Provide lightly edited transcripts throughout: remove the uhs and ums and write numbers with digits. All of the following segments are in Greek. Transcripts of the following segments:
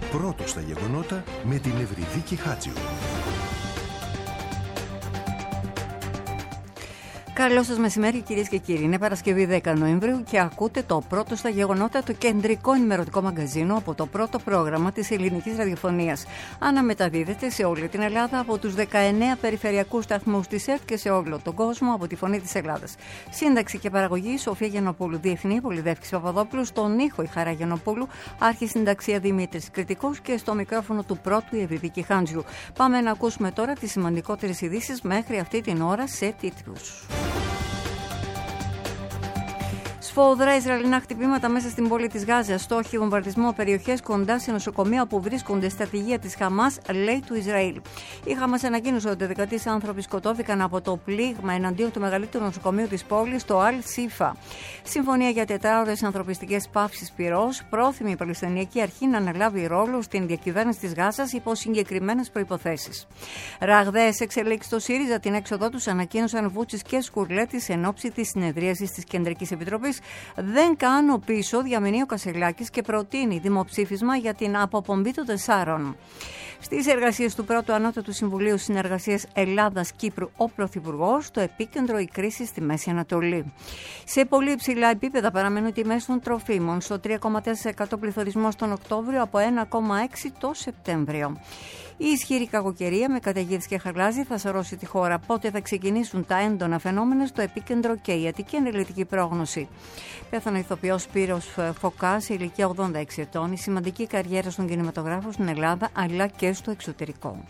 Πρώτο στα γεγονότα με την Ευρυδίκη Χάτζιου. Καλό σας μεσημέρι, κυρίες και κύριοι. Είναι Παρασκευή 10 Νοεμβρίου και ακούτε το πρώτο στα γεγονότα, το κεντρικό ενημερωτικό μαγκαζίνο από το πρώτο πρόγραμμα της ελληνικής ραδιοφωνίας. Αναμεταδίδεται σε όλη την Ελλάδα από τους 19 περιφερειακούς σταθμούς της ΕΡΤ και σε όλο τον κόσμο από τη Φωνή της Ελλάδας. Σύνταξη και παραγωγή Σοφία Γιαννοπούλου, διεθνή Πολυδεύκης Παπαδόπουλου, στον ήχο η Χαρά Γιαννοπούλου, αρχισυνταξία Δημήτρης Κρητικός και στο μικρόφωνο του πρώτου η Ευρυδίκη Χάντζιου. Πάμε να ακούσουμε τώρα τις σημαντικότερες ειδήσεις μέχρι αυτή την ώρα σε τίτλους. Σφοδρά Ισραηλινά χτυπήματα μέσα στην πόλη της Γάζας. Στόχοι βομβαρδισμό περιοχές κοντά σε νοσοκομεία που βρίσκονται στα στρατηγία της Χαμάς, λέει του Ισραήλ. Η Χαμάς ανακοίνωσε ότι 13 άνθρωποι σκοτώθηκαν από το πλήγμα εναντίον του μεγαλύτερου νοσοκομείου της πόλης, το Αλ-Σίφα. Συμφωνία για 4ωρες ανθρωπιστικές παύσεις πυρός. Πρόθυμη η Παλαιστινιακή Αρχή να αναλάβει ρόλο στην διακυβέρνηση της Γάζας υπό συγκεκριμένες προϋποθέσεις. Ραγδαίες εξελίξεις στο ΣΥΡΙΖΑ, την έξοδό τους ανακοίνωσαν Βούτσης και Σκουρλέτης εν ώψη της συνεδρίασης της Κεντρικής Επιτροπής. Δεν κάνω πίσω, διαμηνεί ο Κασελάκης και προτείνει δημοψήφισμα για την αποπομπή των 4. Στις εργασίες του πρώτου Ανώτατου Συμβουλίου Συνεργασίας Ελλάδας-Κύπρου, ο Πρωθυπουργός, στο επίκεντρο η κρίση στη Μέση Ανατολή. Σε πολύ υψηλά επίπεδα παραμένουν οι τιμές των τροφίμων, στο 3,4% πληθωρισμός τον Οκτώβριο από 1,6% το Σεπτέμβριο. Η ισχυρή κακοκαιρία με καταιγίδες και χαλάζι θα σαρώσει τη χώρα. Πότε θα ξεκινήσουν τα έντονα φαινόμενα, στο επίκεντρο και η Αττική Αναλυτική Πρόγνωση. Πέθανε ο ηθοποιός Σπύρος Φωκάς σε ηλικία 86 ετών, η σημαντική καριέρα στον κινηματογράφο στην Ελλάδα αλλά και στο εξωτερικό.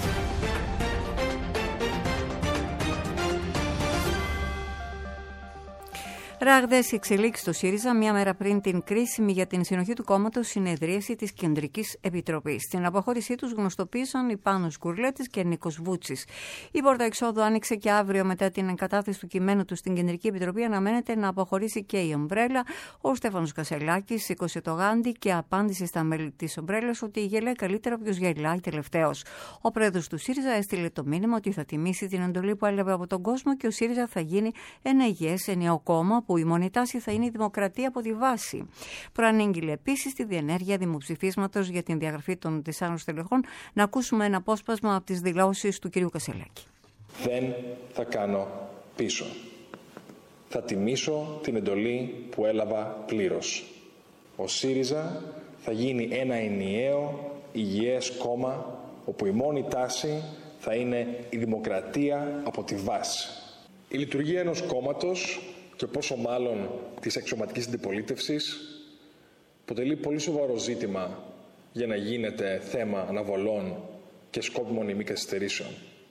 Ραγδαίες εξελίξεις στο ΣΥΡΙΖΑ, μία μέρα πριν την κρίσιμη για την συνοχή του κόμματος συνεδρίαση της Κεντρικής Επιτροπής. Στην αποχώρησή τους γνωστοποίησαν οι Πάνος Σκουρλέτης και Νίκος Βούτσης. Η πόρτα εξόδου άνοιξε και αύριο μετά την εγκατάθεση του κειμένου του στην Κεντρική Επιτροπή. Αναμένεται να αποχωρήσει και η Ομπρέλα. Ο Στέφανος Κασελάκης σήκωσε το γάντι και απάντησε στα μέλη της Ομπρέλας ότι γελάει καλύτερα όποιος γελάει τελευταίος. Ο πρόεδρος του ΣΥΡΙΖΑ έστειλε το μήνυμα ότι θα τιμήσει την εντολή που έλαβε από τον κόσμο και ο ΣΥΡΙΖΑ θα γίνει ένα υγιές ενιαίο κόμμα που η μόνη τάση θα είναι η δημοκρατία από τη βάση. Προανήγγειλε επίσης τη διενέργεια δημοψηφίσματος για την διαγραφή των 4 στελεχών. Να ακούσουμε ένα απόσπασμα από τις δηλώσεις του κ. Κασελάκη. Δεν θα κάνω πίσω. Θα τιμήσω την εντολή που έλαβα πλήρως. Ο ΣΥΡΙΖΑ θα γίνει ένα ενιαίο, υγιές κόμμα, όπου η μόνη τάση θα είναι η δημοκρατία από τη βάση. Η λειτουργία ενός κόμματος, και πόσο μάλλον της αξιωματικής αντιπολίτευσης, αποτελεί πολύ σοβαρό ζήτημα για να γίνεται θέμα αναβολών και σκόπιμων ή μη καθυστερήσεων.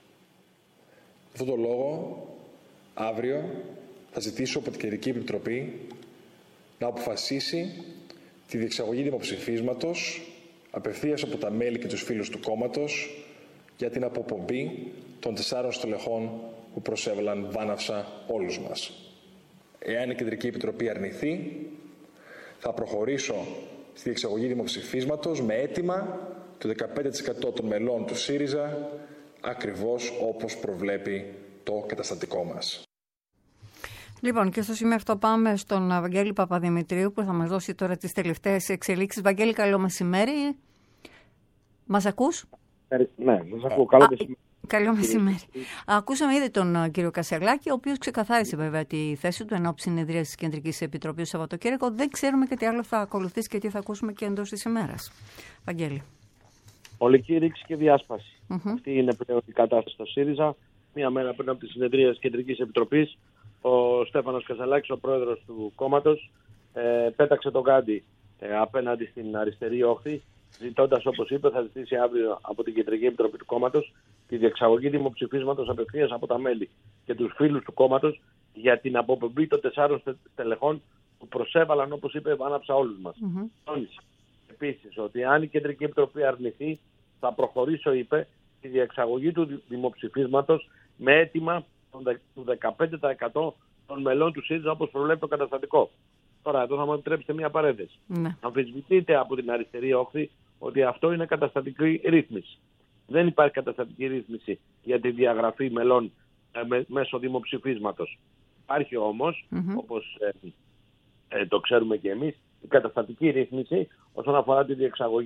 Γι' αυτόν τον λόγο, αύριο θα ζητήσω από την Κεντρική Επιτροπή να αποφασίσει τη διεξαγωγή δημοψηφίσματος απευθείας από τα μέλη και τους φίλους του κόμματος για την αποπομπή των 4 στελεχών που προσέβαλαν βάναυσα όλους μας. Εάν η Κεντρική Επιτροπή αρνηθεί, θα προχωρήσω στη διεξαγωγή δημοψηφίσματος με αίτημα το 15% των μελών του ΣΥΡΙΖΑ, ακριβώς όπως προβλέπει το καταστατικό μας. Λοιπόν, και στο σημείο αυτό πάμε στον Βαγγέλη Παπαδημητρίου που θα μας δώσει τώρα τις τελευταίες εξελίξεις. Βαγγέλη, καλό μεσημέρι. Μας ακούς? Ναι, σας ακούω. Καλό μεσημέρι. Καλό μεσημέρι. Ακούσαμε ήδη τον κύριο Κασελάκη, ο οποίος ξεκαθάρισε βέβαια τη θέση του εν ώψη συνεδρίας της Κεντρικής Επιτροπής το Σαββατοκύριακο. Δεν ξέρουμε και τι άλλο θα ακολουθήσει και τι θα ακούσουμε και εντός της ημέρας. Βαγγέλη. Ολική ρήξη και διάσπαση. Αυτή είναι πλέον η κατάσταση στο ΣΥΡΙΖΑ. Μία μέρα πριν από τη συνεδρία της Κεντρικής Επιτροπής, ο Στέφανος Κασελάκης, ο πρόεδρος του κόμματος, πέταξε τον Γκάντι απέναντι στην αριστερή όχθη, ζητώντας, όπως είπε, θα ζητήσει αύριο από την Κεντρική Επιτροπή του κόμματος τη διεξαγωγή δημοψηφίσματος απευθείας από τα μέλη και τους φίλους του κόμματος για την αποπομπή των 4 στελεχών που προσέβαλαν, όπως είπε, βάναυσα όλους μας. Τόνισε επίσης ότι αν η Κεντρική Επιτροπή αρνηθεί, θα προχωρήσω, είπε, τη διεξαγωγή του δημοψηφίσματος με αίτημα του 15% των μελών του ΣΥΡΙΖΑ, όπως προβλέπει το καταστατικό. Τώρα, εδώ θα μου επιτρέψετε μία παρένθεση. Αμφισβητείται από την αριστερή όχθη ότι αυτό είναι καταστατική ρύθμιση. Δεν υπάρχει καταστατική ρύθμιση για τη διαγραφή μελών μέσω δημοψηφίσματος. Υπάρχει όμως, όπως το ξέρουμε και εμείς, η καταστατική ρύθμιση όσον αφορά τη διεξαγωγή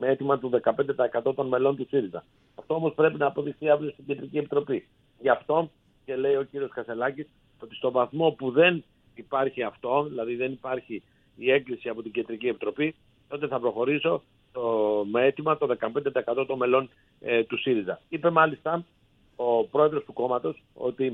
με αίτημα του 15% των μελών του ΣΥΡΙΖΑ. Αυτό όμως πρέπει να αποδειχθεί αύριο στην Κεντρική Επιτροπή. Γι' αυτό και λέει ο κύριος Κασελάκης ότι στο βαθμό που δεν υπάρχει αυτό, δηλαδή δεν υπάρχει η έγκριση από την Κεντρική Επιτροπή, τότε θα προχωρήσω με αίτημα το 15% των μελών του ΣΥΡΙΖΑ. Είπε μάλιστα ο πρόεδρος του κόμματος ότι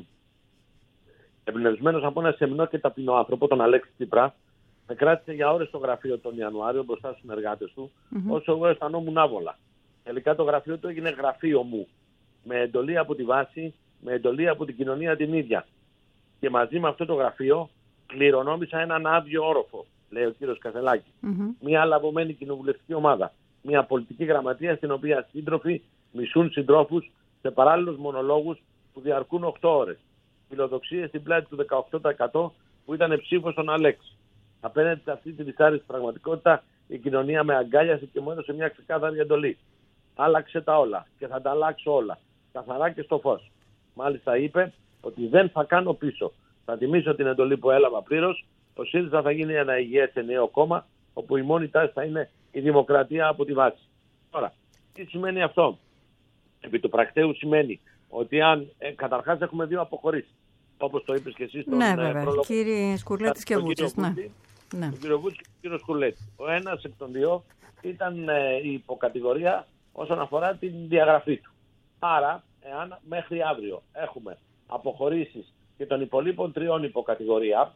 εμπνευσμένος από ένα σεμνό και ταπεινό άνθρωπο, τον Αλέξη Τσίπρα, με κράτησε για ώρες στο γραφείο τον Ιανουάριο μπροστά στους συνεργάτες του, όσο εγώ αισθανόμουν άβολα. Τελικά το γραφείο του έγινε γραφείο μου, με εντολή από τη βάση, με εντολή από την κοινωνία την ίδια. Και μαζί με αυτό το γραφείο κληρονόμησα έναν άδειο όροφο, λέει ο κύριος Κασελάκης. Μια λαβωμένη κοινοβουλευτική ομάδα. Μια πολιτική γραμματεία στην οποία σύντροφοι μισούν συντρόφους σε παράλληλους μονολόγους που διαρκούν 8 ώρες. Φιλοδοξίες στην πλάτη του 18% που ήταν ψήφος στον Αλέξη. Απέναντι σε αυτή τη δυσάρεστη πραγματικότητα, η κοινωνία με αγκάλιασε και μου έδωσε μια ξεκάθαρη εντολή. Άλλαξε τα όλα και θα τα αλλάξω όλα. Καθαρά και στο φως. Μάλιστα είπε ότι δεν θα κάνω πίσω. Θα τιμήσω την εντολή που έλαβα πλήρως. Ο ΣΥΡΙΖΑ θα γίνει ένα υγιές ενιαίο κόμμα, όπου η μόνη τάση θα είναι η δημοκρατία από τη βάση. Τώρα, τι σημαίνει αυτό? Επί του πρακτέου σημαίνει ότι αν καταρχάς έχουμε δύο αποχωρήσεις, όπως το είπες και εσύ στον πρόλογο. Κύριε Σκουρλέτης και Βούτσης. Τον κύριο Βούτση και τον κύριο Σκουρλέτη. Ο ένας εκ των δύο ήταν η υποκατηγορία όσον αφορά την διαγραφή του. Άρα, εάν μέχρι αύριο έχουμε αποχωρήσεις και των υπολείπων τριών υποκατηγορία,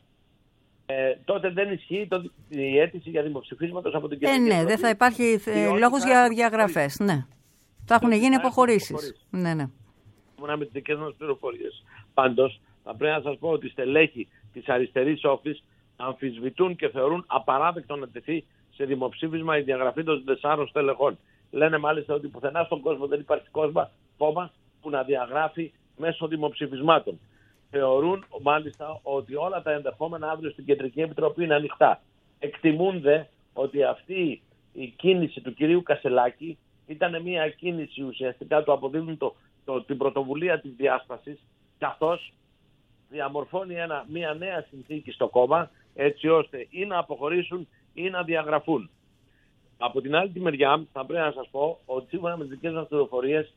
τότε δεν ισχύει η αίτηση για δημοψηφίσματος από την Κεντρική Επιτροπή. Δεν θα υπάρχει λόγος για διαγραφές. Ναι. Θα έχουν γίνει αποχωρήσεις. Ναι. Με τις δικές μας πληροφορίες. Πάντως, θα πρέπει να σας πω ότι στελέχη της αριστερής όφης αμφισβητούν και θεωρούν απαράδεκτο να τεθεί σε δημοψήφισμα η διαγραφή των 4 στελεχών. Λένε μάλιστα ότι πουθενά στον κόσμο δεν υπάρχει κόμμα που να διαγράφει μέσω δημοψηφισμάτων. Θεωρούν μάλιστα ότι όλα τα ενδεχόμενα αύριο στην Κεντρική Επιτροπή είναι ανοιχτά. Εκτιμούν δε ότι αυτή η κίνηση του κυρίου Κασελάκη ήταν μια κίνηση ουσιαστικά του αποδίδουν την πρωτοβουλία της διάσπασης, καθώς διαμορφώνει μια νέα συνθήκη στο κόμμα, έτσι ώστε ή να αποχωρήσουν ή να διαγραφούν. Από την άλλη τη μεριά θα πρέπει να σας πω ότι σύμφωνα με τις δικές μας πληροφορίες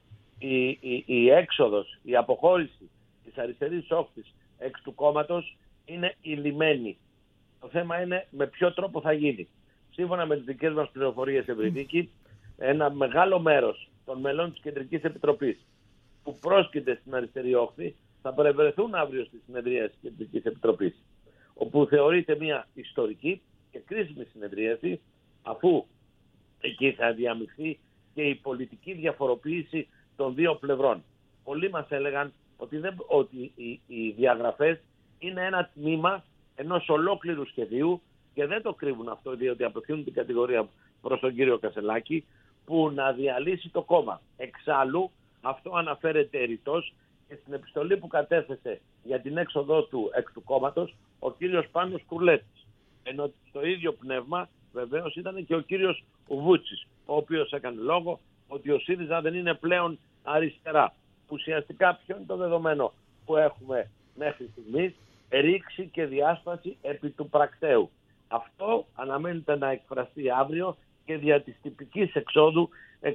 η έξοδος, η αποχώρηση της αριστερής όχθης εξ του κόμματος είναι ηλυμένη. Το θέμα είναι με ποιο τρόπο θα γίνει. Σύμφωνα με τις δικές μας πληροφορίες, Ευρυδίκη, ένα μεγάλο μέρος των μελών της Κεντρικής Επιτροπής που πρόσκειται στην αριστερή όχθη θα παρευρεθούν αύριο στη συνεδρία της Κεντρικής Επιτροπής, όπου θεωρείται μια ιστορική και κρίσιμη συνεδρίαση, αφού εκεί θα διαμειχθεί και η πολιτική διαφοροποίηση των δύο πλευρών. Πολλοί μας έλεγαν ότι οι διαγραφές είναι ένα τμήμα ενός ολόκληρου σχεδίου και δεν το κρύβουν αυτό, διότι απευθύνουν την κατηγορία προς τον κύριο Κασελάκη, που να διαλύσει το κόμμα. Εξάλλου, αυτό αναφέρεται ρητός και στην επιστολή που κατέθεσε για την έξοδό του εξ του κόμματος ο κύριος Πάνος Σκουρλέτης. Ενώ στο ίδιο πνεύμα βεβαίως ήταν και ο κύριος Βούτσης, ο οποίος έκανε λόγο ότι ο ΣΥΡΙΖΑ δεν είναι πλέον αριστερά. Ουσιαστικά ποιο είναι το δεδομένο που έχουμε μέχρι στιγμής? Ρήξη και διάσπαση επί του πρακτέου. Αυτό αναμένεται να εκφραστεί αύριο και δια της τυπικής εξόδου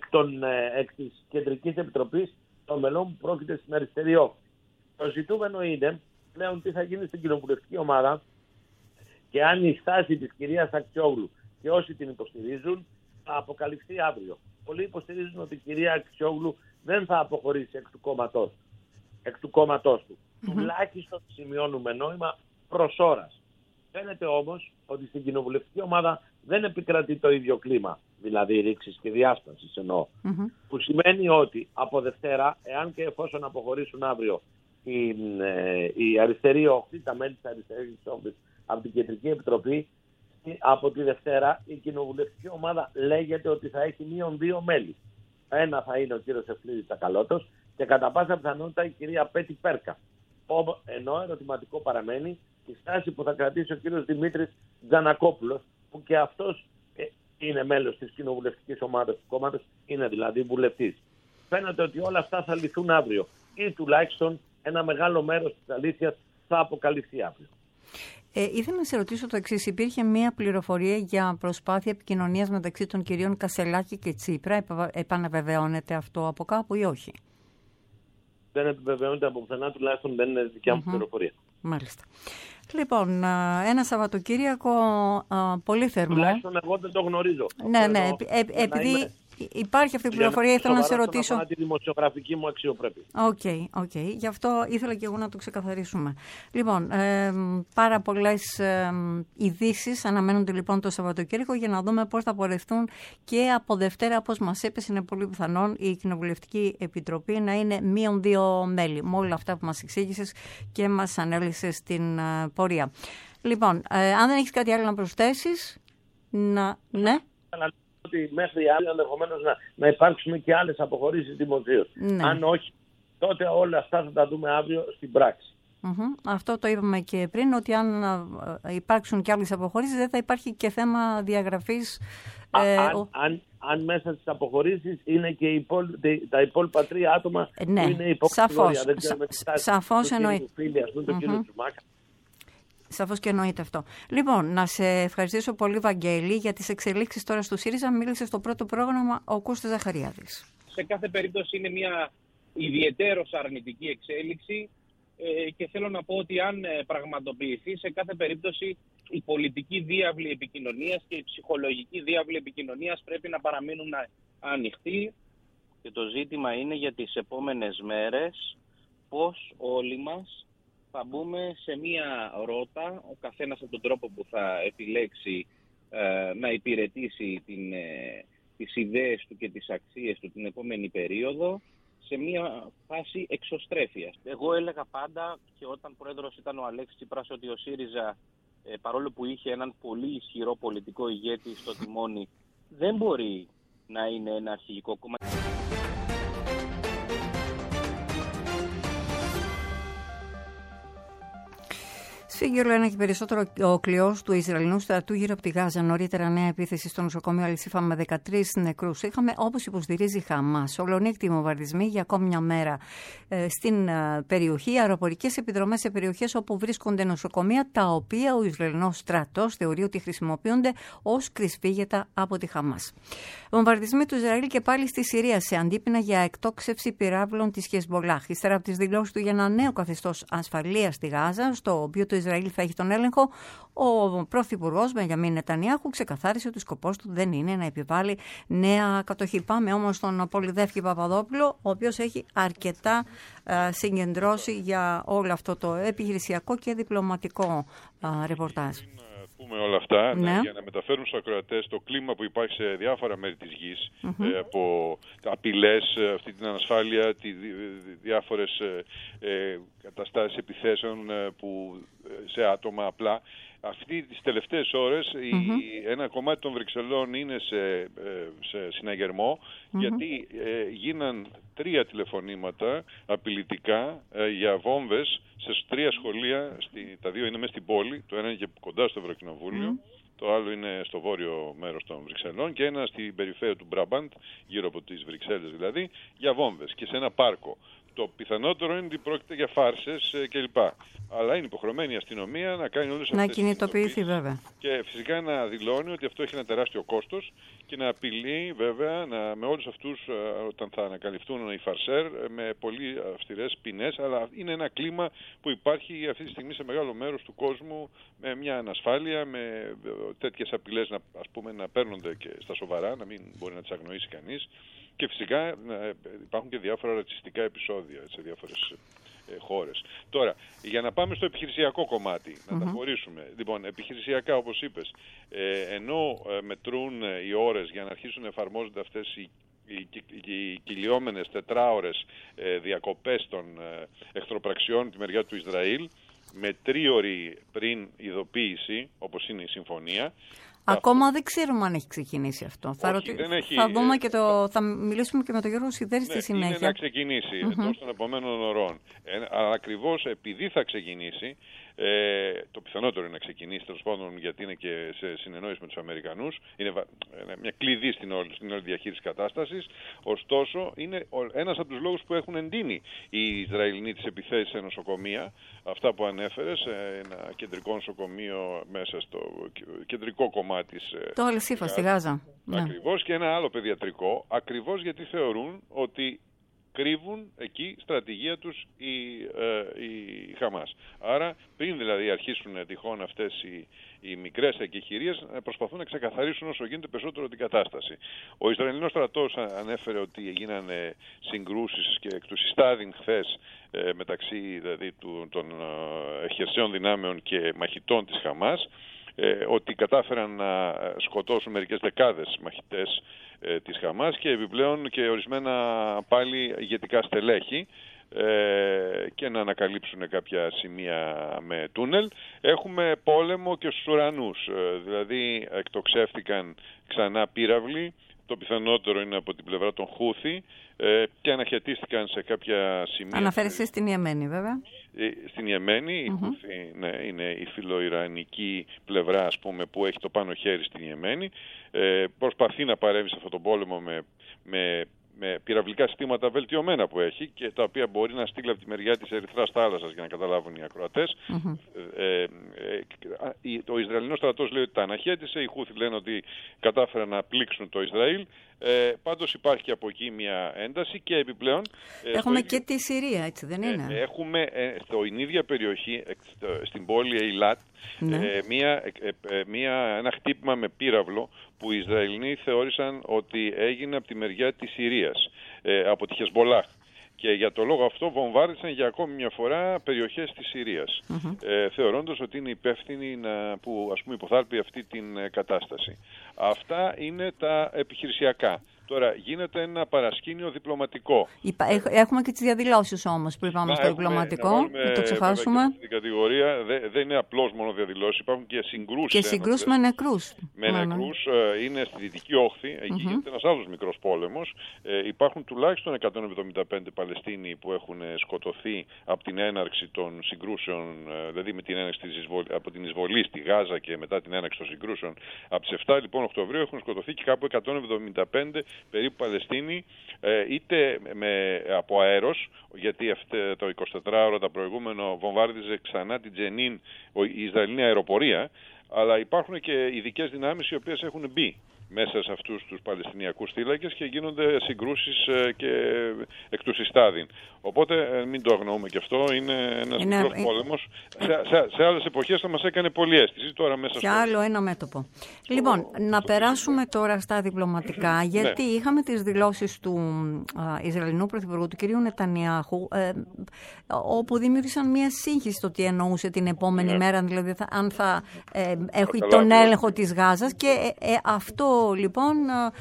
εκ της Κεντρικής Επιτροπής των μελών που πρόκειται στην αριστερή όχθη. Το ζητούμενο είναι πλέον τι θα γίνει στην κοινοβουλευτική ομάδα και αν η στάση της κυρίας Αξιόγλου και όσοι την υποστηρίζουν θα αποκαλυφθεί αύριο. Πολλοί υποστηρίζουν ότι η κυρία Αξιόγλου δεν θα αποχωρήσει εκ του κόμματός του. Τουλάχιστον σημειώνουμε νόημα προς ώρας. Φαίνεται όμως ότι στην κοινοβουλευτική ομάδα δεν επικρατεί το ίδιο κλίμα, δηλαδή ρήξης και διάσπασης εννοώ. Που σημαίνει ότι από Δευτέρα, εάν και εφόσον αποχωρήσουν αύριο η αριστερή όχθη, τα μέλη της αριστερής όχθης από την Κεντρική Επιτροπή, από τη Δευτέρα η κοινοβουλευτική ομάδα λέγεται ότι θα έχει μείον 2 μέλη. Ένα θα είναι ο κύριος Ευκλήδης Τσακαλώτος και κατά πάσα πιθανότητα η κυρία Πέτη Πέρκα. Ενώ ερωτηματικό παραμένει η στάση που θα κρατήσει ο κύριος Δημήτρης Τζανακόπουλος, που και αυτός είναι μέλος της κοινοβουλευτικής ομάδας του κόμματος, είναι δηλαδή βουλευτής. Φαίνεται ότι όλα αυτά θα λυθούν αύριο ή τουλάχιστον ένα μεγάλο μέρος της αλήθειας θα αποκαλυφθεί αύριο. Ήθελα να σε ρωτήσω το εξής. Υπήρχε μία πληροφορία για προσπάθεια επικοινωνίας μεταξύ των κυρίων Κασελάκη και Τσίπρα. Επαναβεβαιώνεται αυτό από κάπου ή όχι? Δεν επιβεβαιώνεται από πουθενά, τουλάχιστον δεν είναι δικιά μου πληροφορία. Μάλιστα. Λοιπόν, ένα Σαββατοκύριακο πολύ θερμό. Τουλάχιστον εγώ δεν το γνωρίζω. Ναι, επειδή υπάρχει αυτή η πληροφορία, ήθελα να σε ρωτήσω. Αφορά τη δημοσιογραφική μου αξιοπρέπεια. Οκ. Γι' αυτό ήθελα και εγώ να το ξεκαθαρίσουμε. Λοιπόν, πάρα πολλές ειδήσεις αναμένονται λοιπόν το Σαββατοκύριακο για να δούμε πώς θα πορευτούν και από Δευτέρα, όπως μας είπες, είναι πολύ πιθανόν η Κοινοβουλευτική Επιτροπή να είναι μείον 2 μέλη. Με όλα αυτά που μας εξήγησες και μας ανέλυσες στην πορεία. Λοιπόν, αν δεν έχεις κάτι άλλο να προσθέσεις, ναι. Ότι μέχρι αύριο ενδεχομένως να υπάρξουν και άλλες αποχωρήσεις δημοσίως. Ναι. Αν όχι, τότε όλα αυτά θα τα δούμε αύριο στην πράξη. Αυτό το είπαμε και πριν, ότι αν υπάρξουν και άλλες αποχωρήσεις δεν θα υπάρχει και θέμα διαγραφής. Αν μέσα στις αποχωρήσεις είναι και τα υπόλοιπα 3 άτομα που είναι σαφώς, σαφώς εννοεί. Κύριο Τσουμάκα. Σαφώς και εννοείται αυτό. Λοιπόν, να σε ευχαριστήσω πολύ, Βαγγέλη, για τις εξελίξεις τώρα στο ΣΥΡΙΖΑ. Μίλησε στο πρώτο πρόγραμμα ο Κώστας Ζαχαριάδης. Σε κάθε περίπτωση είναι μια ιδιαιτέρως αρνητική εξέλιξη και θέλω να πω ότι αν πραγματοποιηθεί, σε κάθε περίπτωση η πολιτική διάβλη επικοινωνίας και η ψυχολογική διάβλη επικοινωνίας πρέπει να παραμείνουν ανοιχτοί. Και το ζήτημα είναι για τις επόμενες μέρες πώς όλοι μας θα μπούμε σε μία ρότα, ο καθένας από τον τρόπο που θα επιλέξει να υπηρετήσει τις ιδέες του και τις αξίες του την επόμενη περίοδο, σε μία φάση εξωστρέφειας. Εγώ έλεγα πάντα, και όταν πρόεδρος ήταν ο Αλέξης Τσίπρας, ότι ο ΣΥΡΙΖΑ, παρόλο που είχε έναν πολύ ισχυρό πολιτικό ηγέτη στο τιμόνι, δεν μπορεί να είναι ένα αρχηγικό κόμμα. Σφίγγει ένα και περισσότερο ο κλειός του Ισραηλινού στρατού γύρω από τη Γάζα. Νωρίτερα, νέα επίθεση στο νοσοκομείο Αλ-Σίφα με 13 νεκρούς. Είχαμε, όπως υποστηρίζει η Χαμάς, ολονύκτιοι βομβαρδισμοί για ακόμη μια μέρα στην περιοχή, αεροπορικές επιδρομές σε περιοχές όπου βρίσκονται νοσοκομεία, τα οποία ο Ισραηλινός στρατός θεωρεί ότι χρησιμοποιούνται ως κρυσφύγετα από τη Χαμάς. Βομβαρδισμοί του Ισραήλ και πάλι στη Συρία, σε αντίπεινα για εκτόξευση πυράβλων της Χεσμολάχ. Ύστερα από τις δηλώσεις του για ένα νέο καθεστώς ασφαλείας στη Γάζα, στο οποίο το Ισραήλ θα έχει τον έλεγχο, ο πρωθυπουργός Μπενιαμίν Νετανιάχου ξεκαθάρισε ότι ο σκοπός του δεν είναι να επιβάλλει νέα κατοχή. Πάμε όμως στον Πολυδεύκη Παπαδόπουλο, ο οποίος έχει αρκετά συγκεντρώσει για όλο αυτό το επιχειρησιακό και διπλωματικό ρεπορτάζ. Πούμε όλα αυτά, για να μεταφέρουν στους ακροατές το κλίμα που υπάρχει σε διάφορα μέρη της γης, από απειλές, αυτή την ανασφάλεια, διάφορες καταστάσεις επιθέσεων σε άτομα απλά. Αυτή τις τελευταίες ώρες ένα κομμάτι των Βρυξελών είναι σε συναγερμό, γιατί γίναν 3 τηλεφωνήματα απειλητικά για βόμβες σε 3 σχολεία, τα 2 είναι μέσα στην πόλη, το ένα είναι και κοντά στο Ευρωκοινοβούλιο, το άλλο είναι στο βόρειο μέρος των Βρυξελών και ένα στην περιφέρεια του Μπραμπάντ, γύρω από τις Βρυξέλλες δηλαδή, για βόμβες και σε ένα πάρκο. Το πιθανότερο είναι ότι πρόκειται για φάρσες κλπ. Αλλά είναι υποχρεωμένη η αστυνομία να κάνει όλες αυτές τις κινητοποιηθεί βέβαια. Και φυσικά να δηλώνει ότι αυτό έχει ένα τεράστιο κόστος και να απειλεί βέβαια με όλους αυτούς, όταν θα ανακαλυφθούν οι φαρσέρ, με πολύ αυστηρές ποινές. Αλλά είναι ένα κλίμα που υπάρχει αυτή τη στιγμή σε μεγάλο μέρος του κόσμου, με μια ανασφάλεια, με τέτοιες απειλές να παίρνονται και στα σοβαρά, να μην μπορεί να τις αγνοήσει κανείς. Και φυσικά υπάρχουν και διάφορα ρατσιστικά επεισόδια σε διάφορες χώρες. Τώρα, για να πάμε στο επιχειρησιακό κομμάτι, να τα χωρίσουμε. Λοιπόν, επιχειρησιακά, όπως είπες, ενώ μετρούν οι ώρες για να αρχίσουν να εφαρμόζονται αυτές οι κυλιόμενες 4ωρες διακοπές των εχθροπραξιών τη μεριά του Ισραήλ, με 3ωρη πριν ειδοποίηση, όπως είναι η συμφωνία. Ακόμα δεν ξέρουμε αν έχει ξεκινήσει αυτό. Θα δούμε και θα μιλήσουμε και με τον Γιώργο Σιδέρη στη συνέχεια. Είναι να ξεκινήσει εντός των επομένων ωρών. Αλλά ακριβώς επειδή θα ξεκινήσει, Το πιθανότερο είναι να ξεκινήσει, τέλος πάντων, γιατί είναι και σε συνεννόηση με τους Αμερικανούς. Είναι μια κλειδί στην όλη διαχείριση κατάστασης. Ωστόσο, είναι ένας από τους λόγους που έχουν εντείνει οι Ισραηλινοί τις επιθέσεις σε νοσοκομεία. Αυτά που ανέφερες, ένα κεντρικό νοσοκομείο μέσα στο κεντρικό κομμάτι της... Το Αλσίφα στη Γάζα. Ακριβώς, και ένα άλλο παιδιατρικό, ακριβώς γιατί θεωρούν ότι κρύβουν εκεί στρατηγία τους οι Χαμάς. Άρα, πριν δηλαδή αρχίσουν τυχόν αυτές οι μικρές εκεχηρίες, προσπαθούν να ξεκαθαρίσουν όσο γίνεται περισσότερο την κατάσταση. Ο Ισραηλινός στρατός ανέφερε ότι έγιναν συγκρούσεις και εκ του συστάδιν χθες μεταξύ δηλαδή των χερσαίων δυνάμεων και μαχητών της Χαμάς, ότι κατάφεραν να σκοτώσουν μερικές δεκάδες μαχητές της Χαμάς και επιπλέον και ορισμένα πάλι ηγετικά στελέχη και να ανακαλύψουν κάποια σημεία με τούνελ. Έχουμε πόλεμο και στους ουρανούς, δηλαδή εκτοξεύτηκαν ξανά πύραυλοι, το πιθανότερο είναι από την πλευρά των Χούθη, και αναχαιτίστηκαν σε κάποια σημεία. Αναφέρεσαι στην Ιεμένη, βέβαια. Στην Ιεμένη, η Χούθη, ναι, είναι η φιλοϊρανική πλευρά, ας πούμε, που έχει το πάνω χέρι στην Ιεμένη. Προσπαθεί να παρέμβει σε αυτόν τον πόλεμο με πυραυλικά συστήματα βελτιωμένα που έχει και τα οποία μπορεί να στείλει από τη μεριά της Ερυθράς θάλασσας, για να καταλάβουν οι ακροατές. Ο Ισραηλινός στρατός λέει ότι τα αναχέτησε, οι Χούθη λένε ότι κατάφεραν να πλήξουν το Ισραήλ. Πάντως υπάρχει και από εκεί μια ένταση και επιπλέον... Έχουμε και τη Συρία, έτσι δεν είναι? Έχουμε στην ίδια περιοχή, στην πόλη Ειλάτ, ένα χτύπημα με πύραυλο που οι Ισραηλινοί θεώρησαν ότι έγινε από τη μεριά της Συρίας, από τη Χεσμπολάχ. Και για το λόγο αυτό βομβάρδισαν για ακόμη μια φορά περιοχές της Συρίας, θεωρώντας ότι είναι υπεύθυνοι που ας πούμε υποθάλπει αυτή την κατάσταση. Αυτά είναι τα επιχειρησιακά. Τώρα γίνεται ένα παρασκήνιο διπλωματικό. Έχουμε και τις διαδηλώσεις όμως που είπαμε στο διπλωματικό. Το ξεχάσουμε. Στην κατηγορία δεν είναι απλώς μόνο διαδηλώσεις, υπάρχουν και συγκρούσεις. Και συγκρούσεις με νεκρούς. Με νεκρούς, είναι στη Δυτική Όχθη, εκεί γίνεται ένας άλλος μικρός πόλεμος. Υπάρχουν τουλάχιστον 175 Παλαιστίνοι που έχουν σκοτωθεί από την έναρξη των συγκρούσεων, δηλαδή με την έναρξη από την εισβολή στη Γάζα και μετά την έναρξη των συγκρούσεων. Από τις 7 λοιπόν Οκτωβρίου έχουν σκοτωθεί και κάπου 175 περίπου Παλαιστίνοι, είτε από αέρος, γιατί το 24ωρο τα προηγούμενο βομβάρδιζε ξανά την Τζενίν η Ισραηλινή αεροπορία, αλλά υπάρχουν και ειδικές δυνάμεις οι οποίες έχουν μπει μέσα σε αυτούς τους Παλαιστινιακούς θύλακες και γίνονται συγκρούσεις και εκ του συστάδιν. Οπότε μην το αγνοούμε και αυτό, είναι ένας μικρός πόλεμος. Σε άλλες εποχές θα μας έκανε πολλή αίσθηση, τώρα μέσα και άλλο ένα μέτωπο. Λοιπόν, να περάσουμε τώρα στα διπλωματικά, γιατί είχαμε τις δηλώσεις του Ισραηλινού Πρωθυπουργού, του κ. Νετανιάχου, όπου δημιούργησαν μια σύγχυση στο τι εννοούσε την επόμενη μέρα, δηλαδή αν θα έχει τον έλεγχο της Γάζας, και αυτό λοιπόν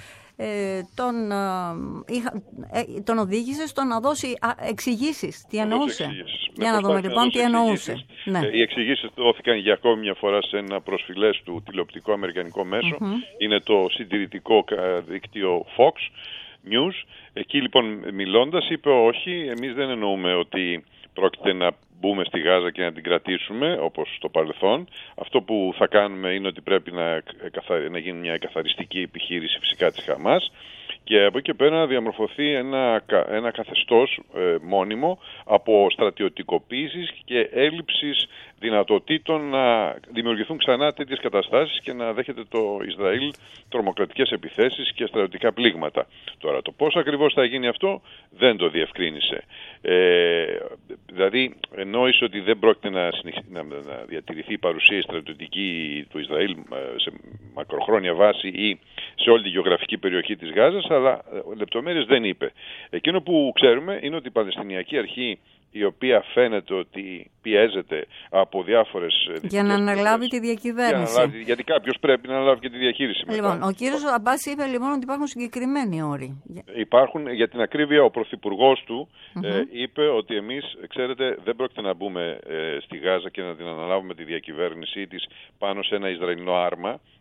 τον οδήγησε στο να δώσει εξηγήσεις. Τι εννοούσε? Για να δούμε λοιπόν τι εννοούσε. Οι εξηγήσεις δόθηκαν για ακόμη μια φορά σε ένα προσφυλές του τηλεοπτικό αμερικανικό μέσο. Είναι το συντηρητικό δίκτυο Fox News. Εκεί λοιπόν μιλώντας είπε όχι, εμείς δεν εννοούμε ότι πρόκειται να μπούμε στη Γάζα και να την κρατήσουμε όπως στο παρελθόν. Αυτό που θα κάνουμε είναι ότι πρέπει να γίνει μια εκαθαριστική επιχείρηση φυσικά της Χαμάς και από εκεί και πέρα να διαμορφωθεί ένα καθεστώς μόνιμο από στρατιωτικοποίησης και έλλειψης δυνατοτήτων να δημιουργηθούν ξανά τέτοιες καταστάσεις και να δέχεται το Ισραήλ τρομοκρατικές επιθέσεις και στρατιωτικά πλήγματα. Τώρα το πώς ακριβώς θα γίνει αυτό δεν το διευκρίνησε. Δηλαδή εννοήσε ότι δεν πρόκειται να διατηρηθεί η παρουσία στρατιωτική του Ισραήλ σε μακροχρόνια βάση ή σε όλη τη γεωγραφική περιοχή της Γάζας, αλλά λεπτομέρειες δεν είπε. Εκείνο που ξέρουμε είναι ότι η Παλαιστινιακή Αρχή, η οποία φαίνεται ότι πιέζεται από διάφορες... Για να αναλάβει τη διακυβέρνηση. Γιατί κάποιος πρέπει να αναλάβει και τη διαχείριση. Λοιπόν, ο κύριος Αμπάς είπε λοιπόν ότι υπάρχουν συγκεκριμένοι όροι. Υπάρχουν, για την ακρίβεια, ο πρωθυπουργός του είπε ότι εμείς, ξέρετε, δεν πρόκειται να μπούμε στη Γάζα και να την αναλάβουμε τη διακυβέρνησή της πάνω σε ένα Ισραηλινό άρμα,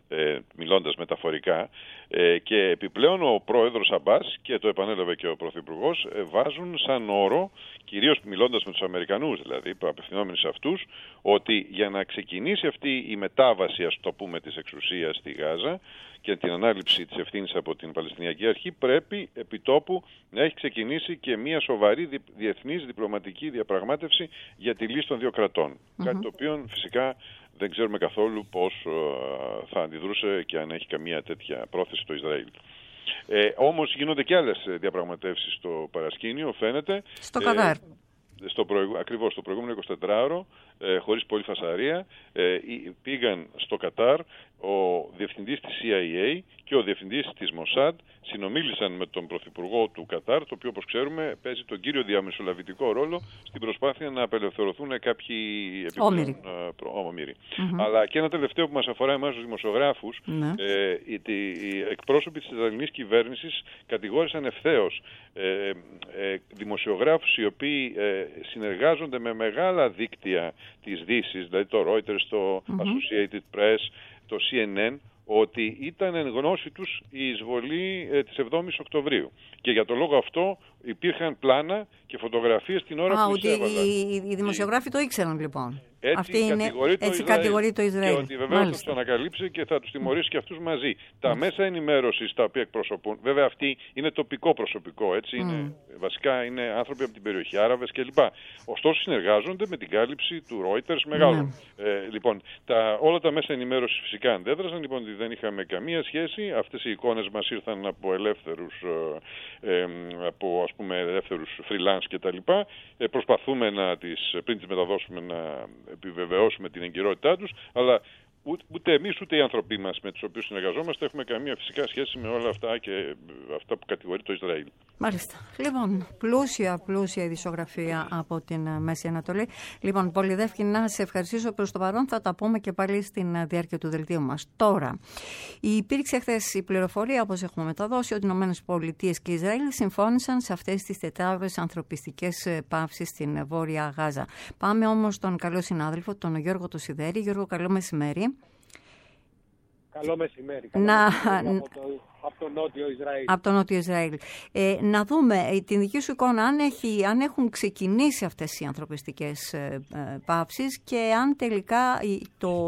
μιλώντας μεταφορικά, και επιπλέον ο πρόεδρος Αμπάς, και το επανέλαβε και ο πρωθυπουργός, βάζουν σαν όρο, κυρίως μιλώντας με τους Αμερικανούς δηλαδή, απευθυνόμενοι σε αυτούς, ότι για να ξεκινήσει αυτή η μετάβαση, ας το πούμε, της εξουσίας στη Γάζα και την ανάληψη της ευθύνης από την Παλαιστινιακή Αρχή, πρέπει επιτόπου να έχει ξεκινήσει και μια σοβαρή διεθνής διπλωματική διαπραγμάτευση για τη λύση των δύο κρατών. Κάτι το οποίο φυσικά δεν ξέρουμε καθόλου πώς θα αντιδρούσε και αν έχει καμία τέτοια πρόθεση το Ισραήλ. Όμως γίνονται και άλλες διαπραγματεύσεις στο παρασκήνιο, φαίνεται. Στο Κατάρ. Ακριβώς το προηγούμενο 24ωρο, χωρίς πολλή φασαρία, πήγαν στο Κατάρ ο διευθυντής της CIA και ο διευθυντής της Μοσάντ, συνομίλησαν με τον πρωθυπουργό του Κατάρ, το οποίο, όπως ξέρουμε, παίζει τον κύριο διαμεσολαβητικό ρόλο στην προσπάθεια να απελευθερωθούν κάποιοι όμοιροι. Αλλά και ένα τελευταίο που μας αφορά εμάς τους δημοσιογράφους, οι εκπρόσωποι της Ισραηλινής κυβέρνησης κατηγόρησαν ευθέως δημοσιογράφους οι οποίοι συνεργάζονται με μεγάλα δίκτυα της Δύσης, δηλαδή το Reuters, το Associated Press, το CNN, ότι ήταν εν γνώση τους η εισβολή της 7ης Οκτωβρίου. Και για τον λόγο αυτό υπήρχαν πλάνα και φωτογραφίες την ώρα που εισέβαλαν. Οι δημοσιογράφοι το ήξεραν λοιπόν. Έτσι κατηγορεί το Ισραήλ. Και ότι βεβαίως θα τους ανακαλύψει και θα τους τιμωρήσει και αυτούς μαζί. Τα μέσα ενημέρωσης τα οποία εκπροσωπούν, βέβαια αυτοί είναι τοπικό προσωπικό, έτσι, βασικά είναι άνθρωποι από την περιοχή, Άραβες κλπ. Ωστόσο συνεργάζονται με την κάλυψη του Reuters μεγάλων. Λοιπόν, όλα τα μέσα ενημέρωσης φυσικά αντέδρασαν, λοιπόν, ότι δεν είχαμε καμία σχέση. Αυτές οι εικόνες μας ήρθαν από ελεύθερους, από ας πούμε ελεύθερους freelance κτλ. Προσπαθούμε πριν τις μεταδώσουμε να επιβεβαιώσουμε την εγκυρότητά τους, αλλά ούτε εμείς ούτε οι άνθρωποι μας με τους οποίους συνεργαζόμαστε έχουμε καμία φυσικά σχέση με όλα αυτά και αυτά που κατηγορεί το Ισραήλ. Μάλιστα. Λοιπόν, πλούσια ειδησιογραφία από την Μέση Ανατολή. Λοιπόν, Πολυδεύκη, να σε ευχαριστήσω προς το παρόν. Θα τα πούμε και πάλι στην διάρκεια του δελτίου μας. Τώρα, υπήρξε χθες η πληροφορία, όπως έχουμε μεταδώσει, ότι οι ΗΠΑ και Ισραήλ συμφώνησαν σε αυτές τις 4ωρες ανθρωπιστικές παύσεις στην Βόρεια Γάζα. Πάμε όμως στον καλό συνάδελφο, τον Γιώργο το Σιδέρη. Γιώργο, καλό μεσημέρι. Καλό μεσημέρι. Από το Νότιο Ισραήλ. Από το Νότιο Ισραήλ. Να δούμε την δική σου εικόνα, αν έχουν ξεκινήσει αυτές οι ανθρωπιστικές παύσεις και αν τελικά η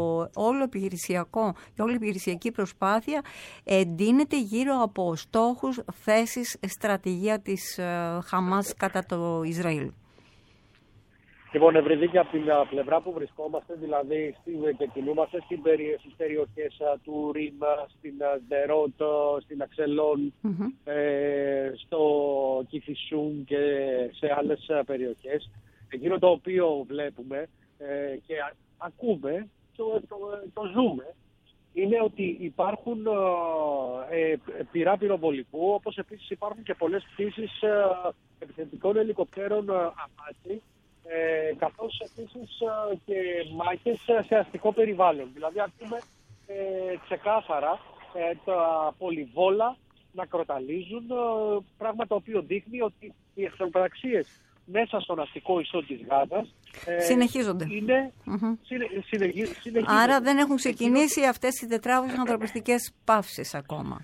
όλη επιχειρησιακή προσπάθεια εντείνεται γύρω από στόχους, θέσεις, στρατηγία της Χαμάς κατά το Ισραήλ. Λοιπόν, Ευρυδίκη, από την πλευρά που βρισκόμαστε, δηλαδή και κινούμαστε στις περιοχές του Ρήμ, στην Σδερότ, στην Αξελόν, στο Κηφισούν και σε άλλες περιοχές. Εκείνο το οποίο βλέπουμε και ακούμε, το ζούμε, είναι ότι υπάρχουν πυρά πυροβολικού, όπως επίσης υπάρχουν και πολλές πτήσεις επιθετικών ελικοπτέρων Apache, καθώς επίσης και μάχες σε αστικό περιβάλλον. Δηλαδή ακούμε ξεκάθαρα τα πολυβόλα να κροταλίζουν, πράγμα το οποίο δείχνει ότι οι εχθροπραξίες μέσα στον αστικό ιστό της Γάζας συνεχίζονται. Συνεχίζονται. Άρα δεν έχουν ξεκινήσει αυτές οι 4ωρες ανθρωπιστικές παύσεις ακόμα.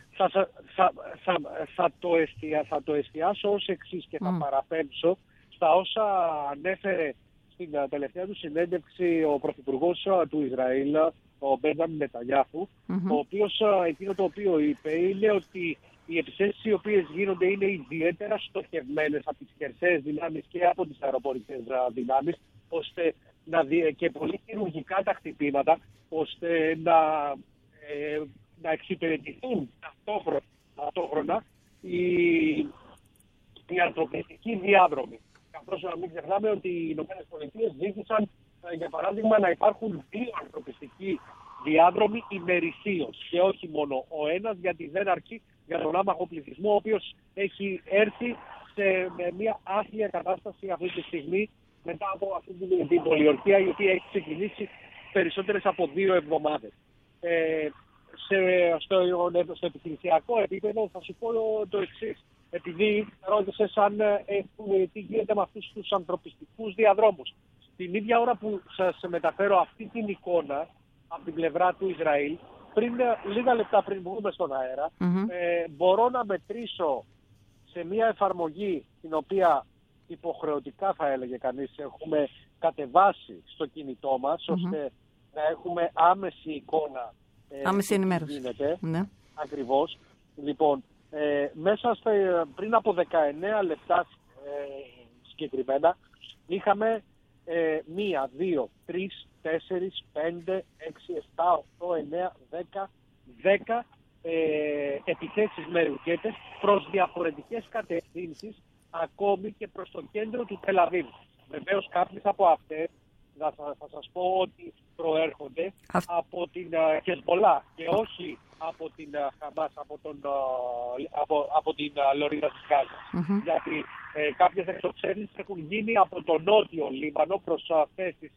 Θα το εστιάσω ως εξής και θα παραπέμψω στα όσα ανέφερε στην τελευταία του συνέντευξη ο Πρωθυπουργός του Ισραήλ, ο Μπέντζαμιν Νετανιάχου, ο οποίος εκείνο το οποίο είπε είναι ότι οι επιθέσεις οι οποίες γίνονται είναι ιδιαίτερα στοχευμένες από τις χερσαίες δυνάμεις και από τις αεροπορικές δυνάμεις, ώστε και πολύ χειρουργικά τα χτυπήματα, ώστε να εξυπηρετηθούν ταυτόχρονα οι ανθρωπιστικοί διάδρομοι. Καθώς να μην ξεχνάμε ότι οι ΗΠΑ ζήτησαν, για παράδειγμα, να υπάρχουν 2 ανθρωπιστικοί διάδρομοι ημερησίως και όχι μόνο ο ένας, γιατί δεν αρκεί για τον άμαχο πληθυσμό, ο οποίος έχει έρθει σε μια άθλια κατάσταση αυτή τη στιγμή μετά από αυτή την πολιορκία, η οποία έχει ξεκινήσει περισσότερες από 2 εβδομάδες. Στο επιχειρησιακό επίπεδο θα σου πω το εξής. Επειδή ρώτησες τι γίνεται με αυτούς τους ανθρωπιστικούς διαδρόμους. Την ίδια ώρα που σας μεταφέρω αυτή την εικόνα από την πλευρά του Ισραήλ, λίγα λεπτά πριν βγούμε στον αέρα, μπορώ να μετρήσω σε μια εφαρμογή την οποία υποχρεωτικά, θα έλεγε κανείς, έχουμε κατεβάσει στο κινητό μας, ώστε να έχουμε άμεση εικόνα, άμεση ενημέρωση. Γίνεται. Ναι. Ακριβώς. Λοιπόν, μέσα πριν από 19 λεπτά συγκεκριμένα, είχαμε 1, 2, 3, 4, 5, 6, 7, 8, 9, 10 επιθέσεις με ρουκέτες προς διαφορετικές κατευθύνσεις, ακόμη και προς το κέντρο του Τελαβίβ. Βεβαίως κάποιες από αυτές θα σας πω ότι προέρχονται από την Χεσμολά και όχι από την Χαμάς, από την Λωρίδα της Γάζας. Γιατί κάποιες εξοξέρνησεις έχουν γίνει από το νότιο Λίβανο προς θέσεις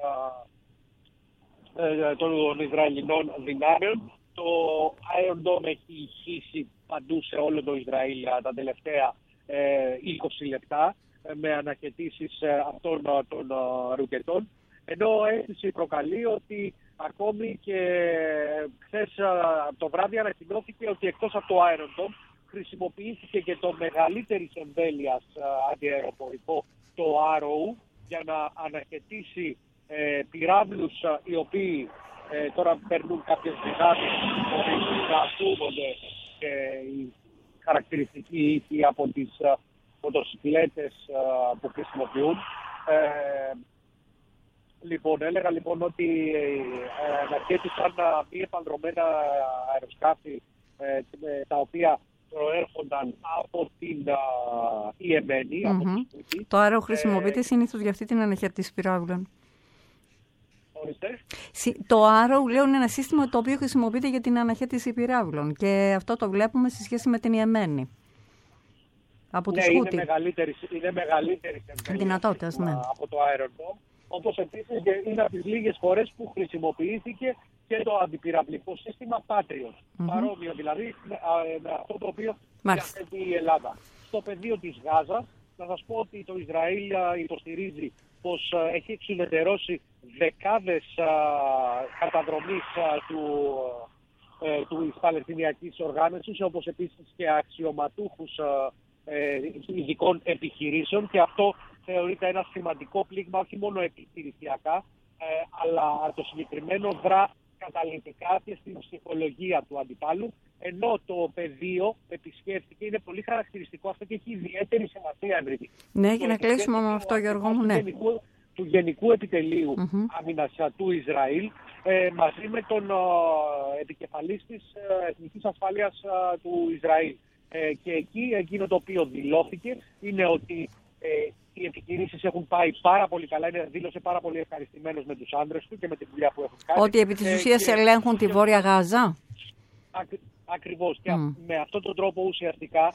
των Ισραηλινών δυνάμεων. Το Iron Dome έχει χύσει παντού σε όλο το Ισραήλ τα τελευταία 20 λεπτά με αναχαιτήσεις αυτών των ρουκετών. Ενώ αίσθηση προκαλεί ότι ακόμη και χθες το βράδυ ανακοινώθηκε ότι εκτός από το Iron Dome χρησιμοποιήθηκε και το μεγαλύτερης εμβέλειας αντιαεροπορικό, το Arrow, για να αναχαιτήσει πυράβλους οι οποίοι τώρα περνούν κάποιες δυνάμεις χωρίς να asuβονται οι χαρακτηριστικοί ήχοι από τις μοτοσυκλέτες που χρησιμοποιούν. Λοιπόν, έλεγα λοιπόν ότι αναχαίτησαν μη επανδρομένα αεροσκάφη τα οποία προέρχονταν από την Ιεμένη. Το Arrow χρησιμοποιείται συνήθως για αυτή την αναχαίτηση πυράβλων. Το Arrow, λέω, είναι ένα σύστημα το οποίο χρησιμοποιείται για την αναχαίτηση πυράβλων και αυτό το βλέπουμε σε σχέση με την Ιεμένη. Από τους Χούτι. Είναι μεγαλύτερη δυνατότητας, ναι, από το Iron Dome. Όπως επίσης είναι από τις λίγες φορές που χρησιμοποιήθηκε και το αντιπυραυλικό σύστημα Patriot. Παρόμοιο δηλαδή με αυτό το οποίο διαθέτει η Ελλάδα. Στο πεδίο της Γάζας, να σας πω ότι το Ισραήλ υποστηρίζει πως έχει εξουδετερώσει δεκάδες καταδρομής της Παλαιστινιακής Οργάνωσης, όπως επίσης και αξιωματούχους ειδικών επιχειρήσεων, και αυτό θεωρείται ένα σημαντικό πλήγμα όχι μόνο επιχειρησιακά, αλλά το συγκεκριμένο δρά καταλυτικά και στην ψυχολογία του αντιπάλου, ενώ το πεδίο επισκέφθηκε, είναι πολύ χαρακτηριστικό αυτό και έχει ιδιαίτερη σημασία, Ευρύτη. Ναι, και να κλείσουμε με αυτό, Γιώργο μου, ναι. Του Γενικού Επιτελείου Άμυνας του Ισραήλ, μαζί με τον επικεφαλής της Εθνικής Ασφάλειας του Ισραήλ. Και εκεί εκείνο το οποίο δηλώθηκε είναι ότι οι επιχειρήσεις έχουν πάει πάρα πολύ καλά. Δήλωσε πάρα πολύ ευχαριστημένος με τους άντρες του και με τη δουλειά που έχουν κάνει. Ότι επί της ουσίας ελέγχουν τη Βόρεια Γάζα. Ακριβώς. Και με αυτόν τον τρόπο ουσιαστικά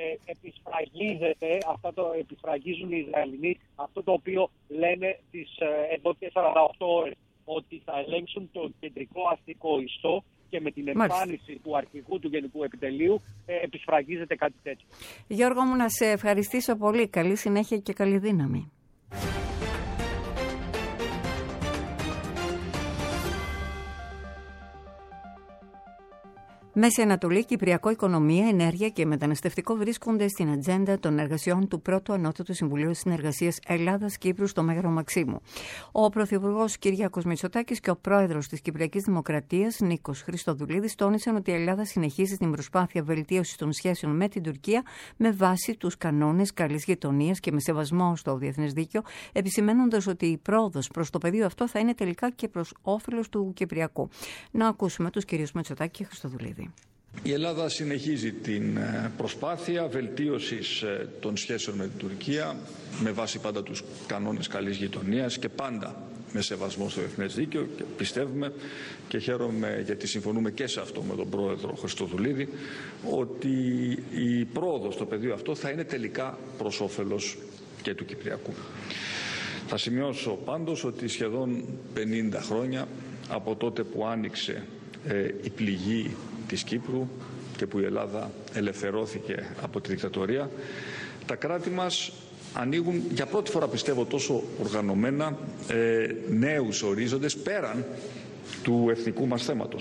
επισφραγίζουν οι Ισραηλινοί αυτό το οποίο λένε εδώ και 48 ώρες, ότι θα ελέγξουν το κεντρικό αστικό ιστό, και με την εμφάνιση του αρχηγού του Γενικού Επιτελείου επισφραγίζεται κάτι τέτοιο. Γιώργο μου, να σε ευχαριστήσω πολύ. Καλή συνέχεια και καλή δύναμη. Μέση Ανατολή, Κυπριακό, Οικονομία, Ενέργεια και Μεταναστευτικό βρίσκονται στην ατζέντα των εργασιών του πρώτου Ανώτατου Συμβουλίου Συνεργασίας Ελλάδας-Κύπρου στο Μέγαρο Μαξίμου. Ο Πρωθυπουργός Κυριάκος Μητσοτάκης και ο Πρόεδρος της Κυπριακής Δημοκρατίας, Νίκος Χριστοδουλίδης, τόνισαν ότι η Ελλάδα συνεχίζει την προσπάθεια βελτίωσης των σχέσεων με την Τουρκία με βάση τους κανόνες καλής γειτονίας και με σεβασμό στο διεθνές δίκαιο, επισημαίνοντας ότι η πρόοδος προς το πεδίο αυτό θα είναι τελικά και προς όφελος του Κυπριακού. Να ακούσουμε τους κυρίους Μητσοτάκη και Χριστοδουλίδη. Η Ελλάδα συνεχίζει την προσπάθεια βελτίωσης των σχέσεων με την Τουρκία με βάση πάντα τους κανόνες καλής γειτονίας και πάντα με σεβασμό στο διεθνές δίκαιο, και πιστεύουμε και χαίρομαι γιατί συμφωνούμε και σε αυτό με τον Πρόεδρο Χριστοδουλίδη, ότι η πρόοδος στο πεδίο αυτό θα είναι τελικά προς όφελος και του Κυπριακού. Θα σημειώσω πάντως ότι σχεδόν 50 χρόνια από τότε που άνοιξε η πληγή της Κύπρου και που η Ελλάδα ελευθερώθηκε από τη δικτατορία, τα κράτη μας ανοίγουν για πρώτη φορά, πιστεύω, τόσο οργανωμένα νέους ορίζοντες πέραν του εθνικού μας θέματος.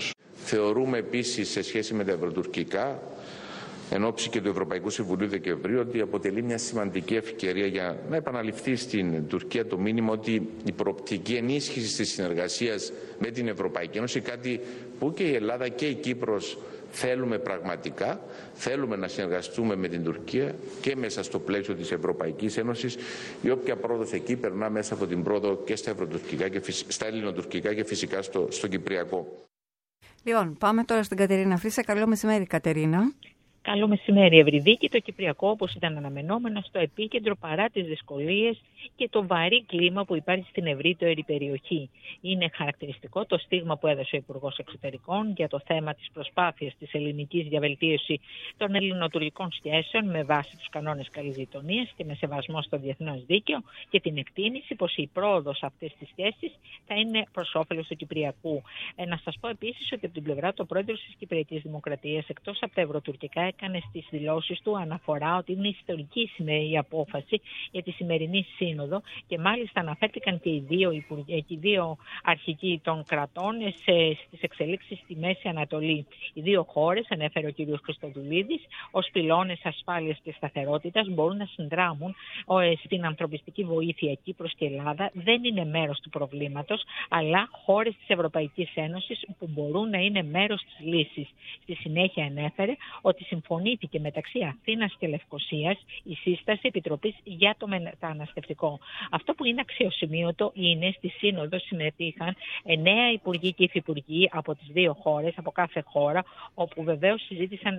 Θεωρούμε επίσης σε σχέση με τα ευρωτουρκικά, εν ώψη και του Ευρωπαϊκού Συμβουλίου Δεκεμβρίου, ότι αποτελεί μια σημαντική ευκαιρία για να επαναληφθεί στην Τουρκία το μήνυμα ότι η προοπτική ενίσχυση της συνεργασίας με την Ευρωπαϊκή Ένωση, κάτι που και η Ελλάδα και η Κύπρος θέλουμε πραγματικά, θέλουμε να συνεργαστούμε με την Τουρκία και μέσα στο πλαίσιο της Ευρωπαϊκής Ένωσης. Η όποια πρόοδος εκεί περνά μέσα από την πρόοδο και στα ευρωτουρκικά και στα ελληνοτουρκικά και φυσικά στο κυπριακό. Λοιπόν, πάμε τώρα στην Κατερίνα Φρύσα. Καλό μεσημέρι, Κατερίνα. Καλό μεσημέρι, Ευρυδίκη. Το Κυπριακό, όπως ήταν αναμενόμενο, στο επίκεντρο παρά τις δυσκολίες και το βαρύ κλίμα που υπάρχει στην ευρύτερη περιοχή. Είναι χαρακτηριστικό το στίγμα που έδωσε ο Υπουργός Εξωτερικών για το θέμα της προσπάθειας της ελληνικής διαβελτίωσης των ελληνοτουρκικών σχέσεων με βάση τους κανόνες καλής γειτονίας και με σεβασμό στο διεθνές δίκαιο και την εκτίμηση πως η πρόοδος αυτής της σχέσης θα είναι προς όφελος του Κυπριακού. Να σας πω επίσης ότι από την πλευρά του πρόεδρος της Κυπριακής Δημοκρατίας, εκτός από τα ευρωτουρκικά, έκανε στις δηλώσεις του αναφορά ότι είναι ιστορική η απόφαση για τη σημερινή σύνοδο και μάλιστα αναφέρθηκαν και οι δύο αρχηγοί των κρατών στις εξελίξεις στη Μέση Ανατολή. Οι δύο χώρες, ανέφερε ο κ. Χριστοδουλίδης, ως πυλώνες ασφάλειας και σταθερότητας μπορούν να συνδράμουν στην ανθρωπιστική βοήθεια. Κύπρος και Ελλάδα δεν είναι μέρος του προβλήματος, αλλά χώρες της Ευρωπαϊκής Ένωσης που μπορούν να είναι μέρος της λύσης. Στη συνέχεια ανέφερε ότι συμφωνήθηκε μεταξύ Αθήνας και Λευκωσίας η σύσταση επιτροπής για το μεταναστευτικό. Αυτό που είναι αξιοσημείωτο είναι στη Σύνοδο συμμετείχαν 9 υπουργοί και υφυπουργοί από τις δύο χώρες, από κάθε χώρα, όπου βεβαίως συζήτησαν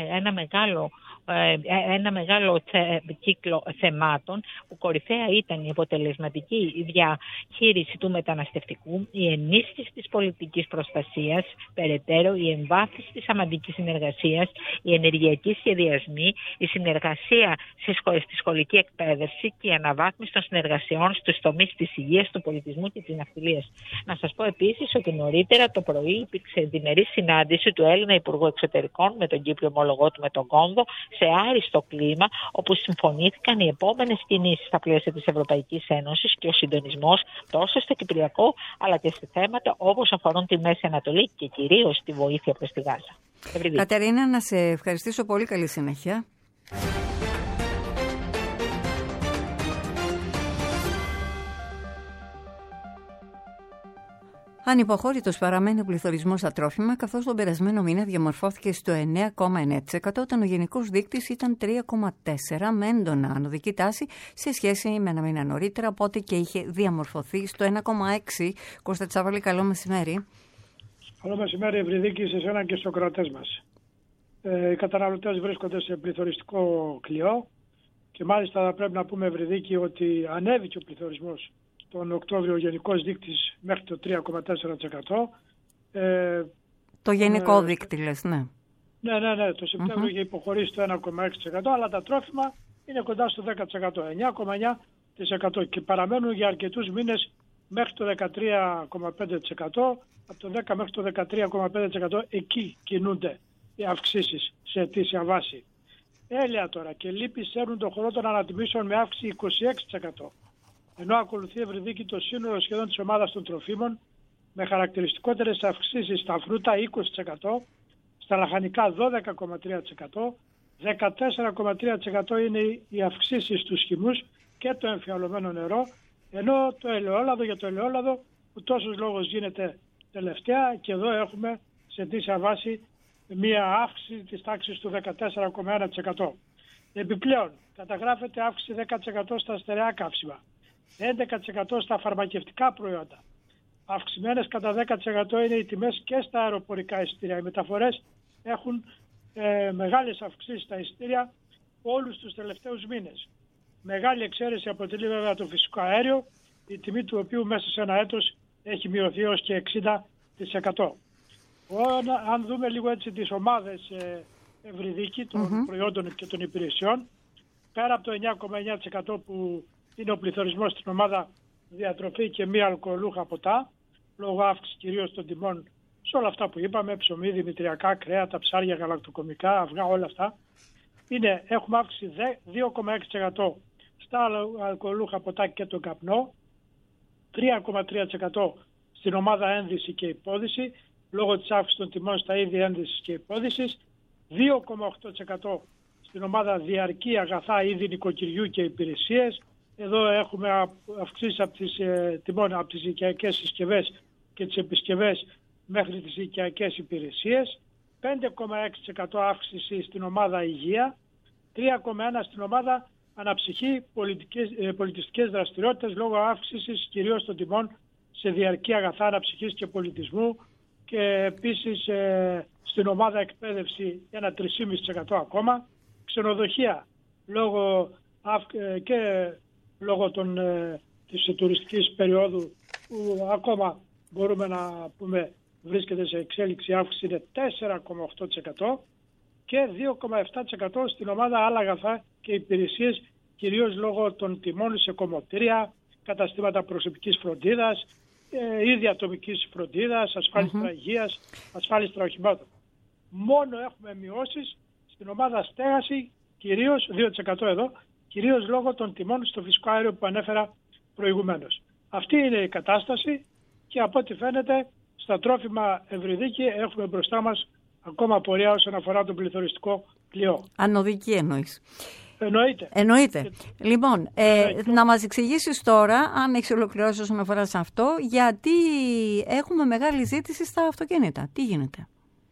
ένα μεγάλο κύκλο θεμάτων, που κορυφαία ήταν η αποτελεσματική διαχείριση του μεταναστευτικού, η ενίσχυση της πολιτικής προστασίας, περαιτέρω η εμβάθυνση της αμυντικής συνεργασίας, η ενεργειακοί σχεδιασμοί, η συνεργασία στη σχολική εκπαίδευση και η αναβάθμιση των συνεργασιών στους τομείς της υγείας, του πολιτισμού και της ναυτιλίας. Να σας πω επίσης ότι νωρίτερα το πρωί υπήρξε διμερή συνάντηση του Έλληνα Υπουργού Εξωτερικών με τον Κύπριο ομολογό του με τον Κόνδο σε άριστο κλίμα, όπου συμφωνήθηκαν οι επόμενες κινήσεις στα πλαίσια της Ευρωπαϊκής Ένωσης και ο συντονισμός τόσο στο Κυπριακό αλλά και σε θέματα όπως αφορούν τη Μέση Ανατολή και κυρίως τη βοήθεια προς τη Γάζα. Κατερίνα, να σε ευχαριστήσω πολύ. Καλή συνέχεια. Ανυποχώρητος παραμένει ο πληθωρισμός στα τρόφιμα, καθώς τον περασμένο μήνα διαμορφώθηκε στο 9,9% όταν ο γενικός δείκτης ήταν 3,4% με έντονα ανωδική τάση σε σχέση με ένα μήνα νωρίτερα, οπότε και είχε διαμορφωθεί στο 1,6%. Κώστα Τσάβαλη, καλό μεσημέρι. Καλό μεσημέρι, Ευρυδίκη, σε εσένα και στους ακροατές μας. Οι καταναλωτές βρίσκονται σε πληθωριστικό κλειό και μάλιστα πρέπει να πούμε, Ευρυδίκη, ότι ανέβηκε ο πληθωρισμός τον Οκτώβριο, ο γενικός δείκτης μέχρι το 3,4%. Το γενικό δείκτη λες, ναι. Ναι. Το Σεπτέμβριο είχε υποχωρήσει το 1,6%, αλλά τα τρόφιμα είναι κοντά στο 10%, 9,9% και παραμένουν για αρκετούς μήνες μέχρι το 13,5%. Από το 10% μέχρι το 13,5% εκεί κινούνται οι αυξήσεις σε αιτήσια βάση. Έλαια τώρα και λύπη σέρνουν το χορό των ανατιμήσεων με αύξηση 26%. Ενώ ακολουθεί, Ευρυδίκη, το σύνολο σχεδόν της ομάδας των τροφίμων με χαρακτηριστικότερες αυξήσεις στα φρούτα 20%, στα λαχανικά 12,3%, 14,3% είναι οι αυξήσεις στους χυμούς και το εμφιαλωμένο νερό, ενώ το ελαιόλαδο, για το ελαιόλαδο που τόσος λόγος γίνεται τελευταία, και εδώ έχουμε σε αιτήσια βάση μία αύξηση της τάξης του 14,1%. Επιπλέον καταγράφεται αύξηση 10% στα στερεά καύσιμα, 11% στα φαρμακευτικά προϊόντα. Αυξημένες κατά 10% είναι οι τιμές και στα αεροπορικά εισιτήρια. Οι μεταφορές έχουν μεγάλες αυξήσεις στα εισιτήρια όλους τους τελευταίους μήνες. Μεγάλη εξαίρεση αποτελεί βέβαια το φυσικό αέριο, η τιμή του οποίου μέσα σε ένα έτος έχει μειωθεί ως και 60%. Αν δούμε λίγο έτσι τις ομάδες, Ευρυδίκη, των προϊόντων και των υπηρεσιών, πέρα από το 9,9% που είναι ο πληθωρισμός στην ομάδα διατροφή και μη αλκοολούχα ποτά, λόγω αύξηση κυρίως των τιμών σε όλα αυτά που είπαμε, ψωμί, δημητριακά, κρέατα, ψάρια, γαλακτοκομικά, αυγά, όλα αυτά, έχουμε αύξηση 2,6% στα αλκοολούχα ποτά και τον καπνό, 3,3% στην ομάδα ένδυση και υπόδυση λόγω της αύξησης των τιμών στα είδη ένδυσης και υπόδυσης, 2,8% στην ομάδα διαρκή αγαθά, είδη νοικοκυριού και υπηρεσίες. Εδώ έχουμε αυξήσεις από τις οικιακές συσκευές και τις επισκευές μέχρι τις οικιακές υπηρεσίες, 5,6% αύξηση στην ομάδα υγεία, 3,1% στην ομάδα αναψυχή, πολιτιστικές δραστηριότητες λόγω αύξησης κυρίως των τιμών σε διαρκή αγαθά αναψυχής και πολιτισμού, και επίσης στην ομάδα εκπαίδευση ένα 3,5% ακόμα. Ξενοδοχεία λόγω της τουριστικής περίοδου που ακόμα μπορούμε να πούμε βρίσκεται σε εξέλιξη, αύξηση είναι 4,8% και 2,7% στην ομάδα άλλα αγαθά και υπηρεσίες, κυρίως λόγω των τιμών σε κομμωτήρια, καταστήματα προσωπικής φροντίδας, είδη ατομικής φροντίδας, ασφάλιστρα υγείας, ασφάλιστρα οχημάτων. Μόνο έχουμε μειώσεις στην ομάδα στέγαση, κυρίως 2% εδώ, κυρίως λόγω των τιμών στο φυσικό αέριο που ανέφερα προηγουμένως. Αυτή είναι η κατάσταση και από ό,τι φαίνεται στα τρόφιμα, Ευρυδίκη, έχουμε μπροστά μας ακόμα πορεία όσον αφορά τον πληθωριστικό κλειό. Ανωδική εννοείς? Εννοείται. Λοιπόν, να μας εξηγήσεις τώρα, αν έχεις ολοκληρώσει όσον αφορά σε αυτό, γιατί έχουμε μεγάλη ζήτηση στα αυτοκίνητα. Τι γίνεται?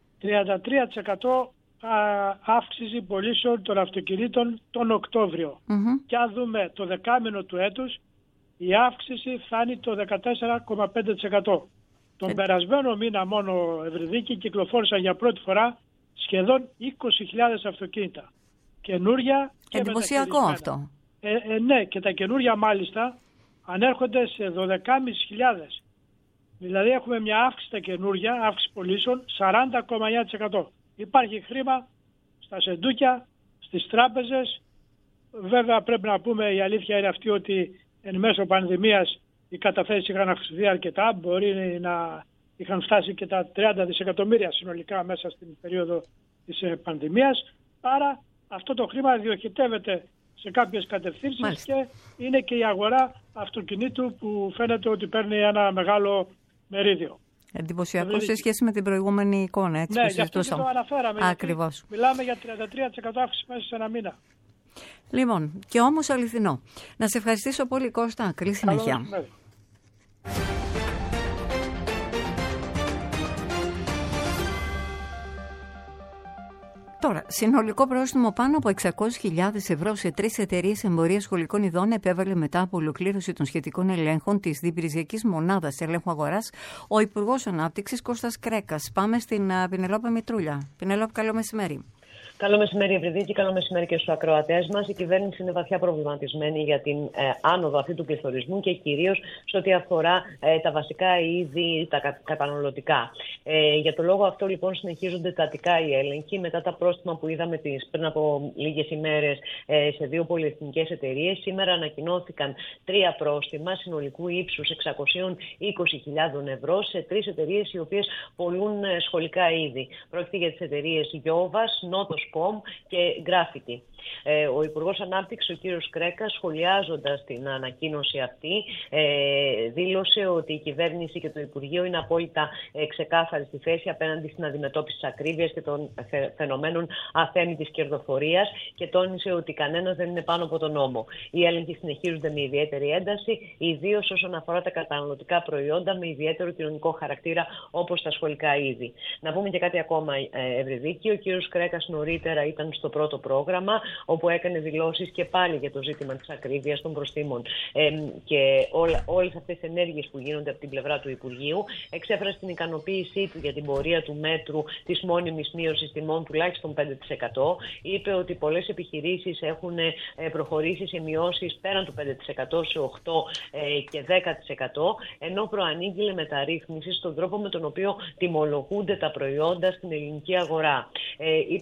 33% αύξηση πωλήσεων των αυτοκινήτων τον Οκτώβριο. Και αν δούμε το δεκάμηνο του έτους, η αύξηση φτάνει το 14,5%. Τον περασμένο μήνα μόνο, Ευρυδίκη, κυκλοφόρησαν για πρώτη φορά σχεδόν 20.000 αυτοκίνητα. Καινούρια και εντυπωσιακό αυτό. Ναι, και τα καινούρια μάλιστα ανέρχονται σε 12.500. Δηλαδή έχουμε μια αύξηση στα καινούρια, αύξηση πωλήσεων 40,9%. Υπάρχει χρήμα στα σεντούκια, στις τράπεζες. Βέβαια πρέπει να πούμε, η αλήθεια είναι αυτή, ότι εν μέσω πανδημίας οι καταθέσεις είχαν αυξηθεί αρκετά. Μπορεί να είχαν φτάσει και τα 30 δισεκατομμύρια συνολικά μέσα στην περίοδο της πανδημίας. Άρα αυτό το χρήμα διοχετεύεται σε κάποιες κατευθύνσεις και είναι και η αγορά αυτοκινήτου που φαίνεται ότι παίρνει ένα μεγάλο μερίδιο. Εντυπωσιακό σε σχέση με την προηγούμενη εικόνα, έτσι, ναι, που συζητούσαμε. Ναι, γι' αυτό το αναφέραμε. Ακριβώς. Μιλάμε για 33% αύξηση μέσα σε ένα μήνα. Λοιπόν, και όμως αληθινό. Να σε ευχαριστήσω πολύ, Κώστα. Καλή συνέχεια. Τώρα, συνολικό πρόστιμο πάνω από 600.000 ευρώ σε 3 εταιρείες εμπορίας σχολικών ειδών επέβαλε μετά από ολοκλήρωση των σχετικών ελέγχων της Διπυριζιακής Μονάδας Ελέγχου Αγοράς ο Υπουργός Ανάπτυξης Κώστας Κρέκας. Πάμε στην Πινελόπη Μητρούλια. Πινελόπη, καλό μεσημέρι. Καλό μεσημέρι, Ευρυδίκη, καλό μεσημέρι και στους ακροατές μας. Η κυβέρνηση είναι βαθιά προβληματισμένη για την άνοδο αυτή του πληθωρισμού και κυρίως σε ό,τι αφορά τα βασικά είδη, τα καταναλωτικά. Για το λόγο αυτό, λοιπόν, συνεχίζονται τατικά οι έλεγχοι μετά τα πρόστιμα που είδαμε πριν από λίγες ημέρες σε 2 πολυεθνικές εταιρείες. Σήμερα ανακοινώθηκαν 3 πρόστιμα συνολικού ύψους 620.000 ευρώ σε 3 εταιρείες οι οποίες πωλούν σχολικά είδη. Πρόκειται για τις εταιρείες Γιώβας, Νότος και Γκράφιτι. Ο Υπουργός Ανάπτυξης, ο κύριος Κρέκας, σχολιάζοντας την ανακοίνωση αυτή, δήλωσε ότι η κυβέρνηση και το Υπουργείο είναι απόλυτα ξεκάθαρη στη θέση απέναντι στην αντιμετώπιση της ακρίβειας και των φαινομένων αθέμητης κερδοφορίας και τόνισε ότι κανένας δεν είναι πάνω από τον νόμο. Οι έλεγχοι συνεχίζονται με ιδιαίτερη ένταση, ιδίως όσον αφορά τα καταναλωτικά προϊόντα με ιδιαίτερο κοινωνικό χαρακτήρα, όπως τα σχολικά είδη. Να πούμε και κάτι ακόμα, Ευρυδίκη. Ο κύριος Κρέκας νωρίτερα ήταν στο πρώτο πρόγραμμα, όπου έκανε δηλώσεις και πάλι για το ζήτημα της ακρίβειας των προστίμων και όλες αυτές τις ενέργειες που γίνονται από την πλευρά του Υπουργείου. Εξέφρασε την ικανοποίησή του για την πορεία του μέτρου της μόνιμης μείωσης τιμών τουλάχιστον 5%. Είπε ότι πολλές επιχειρήσεις έχουν προχωρήσει σε μειώσεις πέραν του 5% σε 8% και 10%, ενώ προανήγγειλε μεταρρύθμιση στον τρόπο με τον οποίο τιμολογούνται τα προϊόντα στην ελληνική αγορά. Είπε χαρακτηριστικά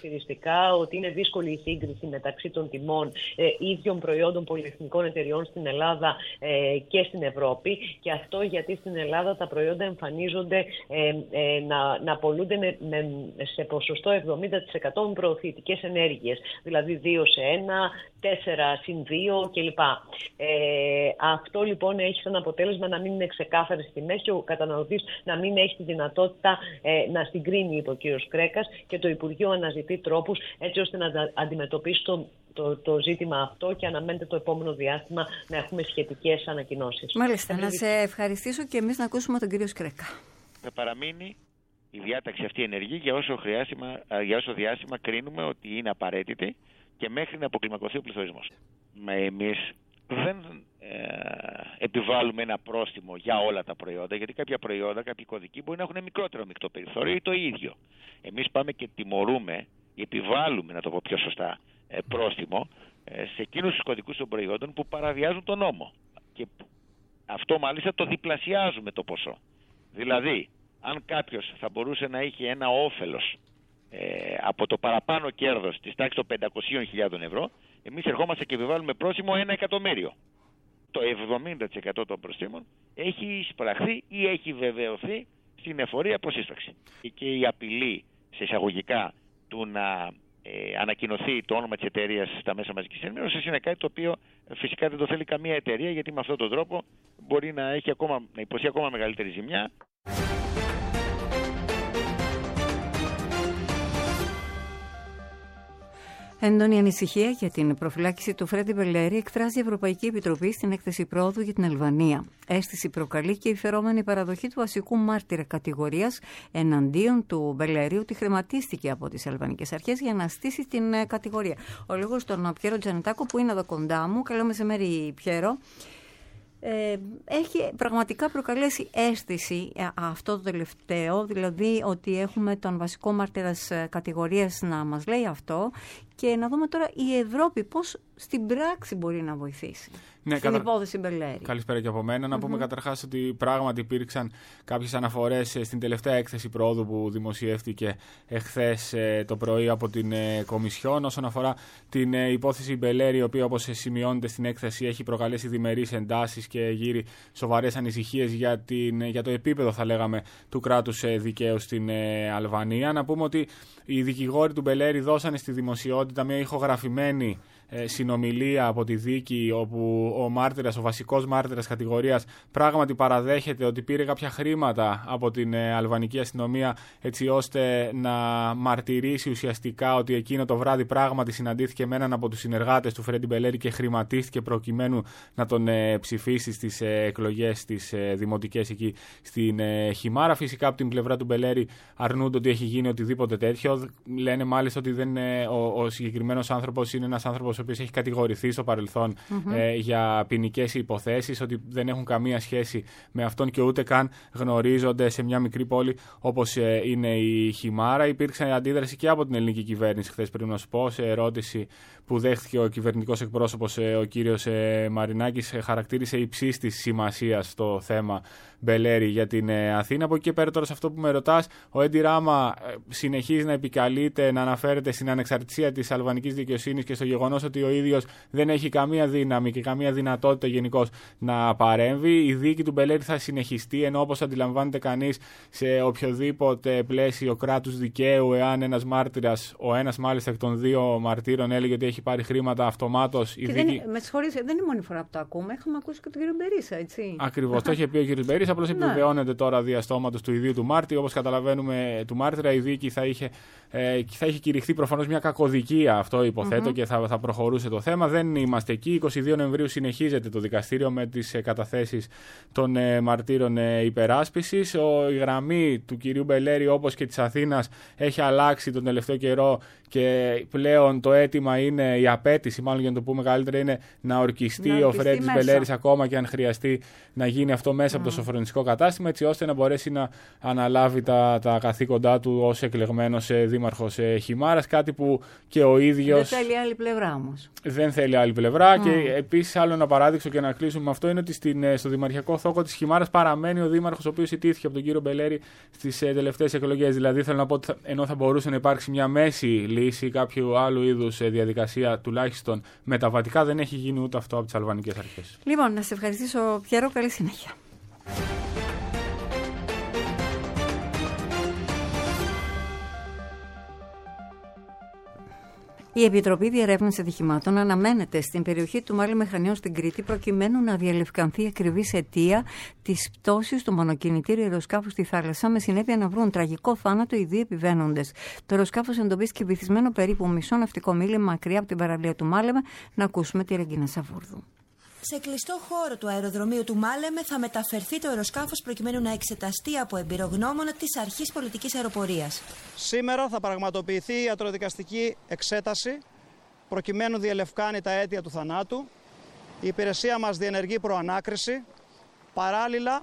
χαρακτηριστικά ότι είναι δύσκολη η σύγκριση μεταξύ των τιμών ίδιων προϊόντων πολυεθνικών εταιριών στην Ελλάδα και στην Ευρώπη. Και αυτό γιατί στην Ελλάδα τα προϊόντα εμφανίζονται να πολλούνται σε ποσοστό 70% με προωθητικές ενέργειες. Δηλαδή 2 σε 1, 4 συν 2 κλπ. Αυτό λοιπόν έχει σαν αποτέλεσμα να μην είναι ξεκάθαρες τιμές και ο καταναλωτής να μην έχει τη δυνατότητα να συγκρίνει, είπε ο κ. Κρέκας, και το Υπουργείο αναζητεί τρόπους έτσι ώστε να αντιμετωπίσει το ζήτημα αυτό και αναμένεται το επόμενο διάστημα να έχουμε σχετικές ανακοινώσεις. Μάλιστα, να σε ευχαριστήσω και εμείς να ακούσουμε τον κύριο Σκρέκα. Θα παραμείνει η διάταξη αυτή ενεργή για όσο διάστημα κρίνουμε ότι είναι απαραίτητη και μέχρι να αποκλιμακωθεί ο πληθωρισμός. Εμείς δεν επιβάλλουμε ένα πρόστιμο για όλα τα προϊόντα, γιατί κάποια προϊόντα, κάποιοι κωδικοί μπορεί να έχουν μικρότερο μεικτό περιθώριο ή το ίδιο. Εμείς πάμε και τιμωρούμε ή επιβάλλουμε, να το πω πιο σωστά, πρόστιμο σε εκείνους τους κωδικούς των προϊόντων που παραβιάζουν τον νόμο. Και αυτό μάλιστα το διπλασιάζουμε το ποσό. Δηλαδή, αν κάποιος θα μπορούσε να έχει ένα όφελος από το παραπάνω κέρδος της τάξης των 500.000 ευρώ, εμείς ερχόμαστε και επιβάλλουμε πρόστιμο 1 εκατομμύριο. Το 70% των προστίμων έχει εισπραχθεί ή έχει βεβαιωθεί στην εφορία προσύσταξη. Και η απειλή σε εισαγωγικά του να ανακοινωθεί το όνομα της εταιρείας στα μέσα μαζικής ενημέρωσης είναι κάτι το οποίο φυσικά δεν το θέλει καμία εταιρεία, γιατί με αυτόν τον τρόπο μπορεί να υποστεί ακόμα μεγαλύτερη ζημιά. Έντονη ανησυχία για την προφυλάκηση του Φρέντι Μπελέρη εκφράζει η Ευρωπαϊκή Επιτροπή στην έκθεση πρόοδου για την Αλβανία. Αίσθηση προκαλεί και η φερόμενη παραδοχή του βασικού μάρτυρα κατηγορίας εναντίον του Μπελέρη ότι χρηματίστηκε από τις αλβανικές αρχές για να στήσει την κατηγορία. Ο λόγος στον Πιέρο Τζανετάκο που είναι εδώ κοντά μου. Καλό μεσημέρι, Πιέρο. Έχει πραγματικά προκαλέσει αίσθηση αυτό το τελευταίο, δηλαδή ότι έχουμε τον βασικό μάρτυρα κατηγορίας να μας λέει αυτό, και να δούμε τώρα η Ευρώπη πώς στην πράξη μπορεί να βοηθήσει στην υπόθεση Μπελέρη. Καλησπέρα και από μένα. Να πούμε καταρχάς ότι πράγματι υπήρξαν κάποιες αναφορές στην τελευταία έκθεση πρόοδου που δημοσιεύτηκε εχθές το πρωί από την Κομισιόν όσον αφορά την υπόθεση Μπελέρη, η οποία, όπως σημειώνεται στην έκθεση, έχει προκαλέσει διμερείς εντάσεις και γύρει σοβαρές ανησυχίες για το επίπεδο, θα λέγαμε, του κράτους δικαίου στην Αλβανία. Να πούμε ότι οι δικηγόροι του Μπελέρη δώσανε στη δημοσιότητα μια ηχογραφημένη συνομιλία από τη δίκη, όπου ο βασικός μάρτυρας κατηγορίας πράγματι παραδέχεται ότι πήρε κάποια χρήματα από την αλβανική αστυνομία έτσι ώστε να μαρτυρήσει ουσιαστικά ότι εκείνο το βράδυ πράγματι συναντήθηκε με έναν από τους συνεργάτες του Φρέντι Μπελέρη και χρηματίστηκε προκειμένου να τον ψηφίσει στις εκλογές τις δημοτικές εκεί στην Χιμάρα. Φυσικά από την πλευρά του Μπελέρη αρνούνται ότι έχει γίνει οτιδήποτε τέτοιο. Λένε μάλιστα ότι ο συγκεκριμένος άνθρωπος είναι ένας άνθρωπος ο οποίος έχει κατηγορηθεί στο παρελθόν για ποινικές υποθέσεις, ότι δεν έχουν καμία σχέση με αυτόν και ούτε καν γνωρίζονται σε μια μικρή πόλη όπως είναι η Χιμάρα. Υπήρξε αντίδραση και από την ελληνική κυβέρνηση χθες, πρέπει να σου πω, σε ερώτηση που δέχθηκε ο κυβερνητικός εκπρόσωπος, ο κύριος Μαρινάκης, χαρακτήρισε υψής της σημασίας το θέμα Μπελέρη για την Αθήνα. Από εκεί και πέρα, τώρα σε αυτό που με ρωτάς, ο Έντι Ράμα συνεχίζει να επικαλείται, να αναφέρεται στην ανεξαρτησία της αλβανικής δικαιοσύνης και στο γεγονός ότι ο ίδιος δεν έχει καμία δύναμη και καμία δυνατότητα γενικώς να παρέμβει. Η δίκη του Μπελέρη θα συνεχιστεί, ενώ όπως αντιλαμβάνεται κανείς σε οποιοδήποτε πλαίσιο κράτους δικαίου, εάν ένας μάρτυρας, ο ένας μάλιστα εκ των δύο μαρτύρων, έλεγε ότι έχει πάρει χρήματα, αυτομάτως η δίκη. Με συγχωρείς, δεν είναι η μόνη φορά που το ακούμε. Έχουμε ακούσει και τον κύριο Μπερίσα, έτσι. Ακριβώς, το είχε πει ο κύριος Μπερίσα. Απλώς επιβεβαιώνεται τώρα διαστόματος του ιδίου του Μάρτη. Όπως καταλαβαίνουμε, του μάρτυρα, η δίκη θα είχε κηρυχθεί προφανώς μια κακοδικία, αυτό υποθέτω, και θα προχωρούσε το θέμα. Δεν είμαστε εκεί. 22 Νοεμβρίου συνεχίζεται το δικαστήριο με τις καταθέσεις των μαρτύρων υπεράσπισης. Η γραμμή του κυρίου Μπελέρη, όπως και της Αθήνας, έχει αλλάξει τον τελευταίο καιρό και πλέον το αίτημα είναι, η απέτηση, μάλλον για να το πούμε καλύτερα, είναι να ορκιστεί ο Φρέντις Μπελέρης, ακόμα και αν χρειαστεί να γίνει αυτό μέσα από το σοφρονιστικό κατάστημα, έτσι ώστε να μπορέσει να αναλάβει τα καθήκοντά του ως εκλεγμένος δήμαρχος Χιμάρας, κάτι που και ο ίδιος... Δεν θέλει άλλη πλευρά όμως. όμως. Δεν θέλει άλλη πλευρά. Και επίσης, άλλο ένα παράδειγμα και να κλείσουμε με αυτό είναι ότι στο δημαρχιακό θόκο της Χιμάρας παραμένει ο δήμαρχος, ο οποίος ιτήθηκε από τον κύριο Μπελέρη στις τελευταίες εκλογές. Δηλαδή, θέλω να πω ότι ενώ θα μπορούσε να υπάρξει μια μέση λύση, κάποιο άλλου είδους διαδικασία, τουλάχιστον μεταβατικά, δεν έχει γίνει ούτε αυτό από τις αλβανικές αρχές. Λοιπόν, να σε ευχαριστήσω, Πιέρο. Καλή συνέχεια. Η Επιτροπή Διερεύνησης Ατυχημάτων αναμένεται στην περιοχή του Μάλι Μεχανιών στην Κρήτη προκειμένου να διαλευκανθεί ακριβής αιτία της πτώσης του μονοκινητήριου αεροσκάφους στη θάλασσα, με συνέπεια να βρουν τραγικό θάνατο οι δύο επιβαίνοντες. Το αεροσκάφος εντοπίστηκε βυθισμένο περίπου μισό ναυτικό μίλι μακριά από την παραλία του Μάλεμε. Να ακούσουμε τη Ρεγκίνα Σαβούρδου. Σε κλειστό χώρο του αεροδρομίου του Μάλεμε θα μεταφερθεί το αεροσκάφος προκειμένου να εξεταστεί από εμπειρογνώμονα της Αρχής Πολιτικής Αεροπορίας. Σήμερα θα πραγματοποιηθεί ιατροδικαστική εξέταση προκειμένου διελευκάνει τα αίτια του θανάτου. Η υπηρεσία μας διενεργεί προανάκριση. Παράλληλα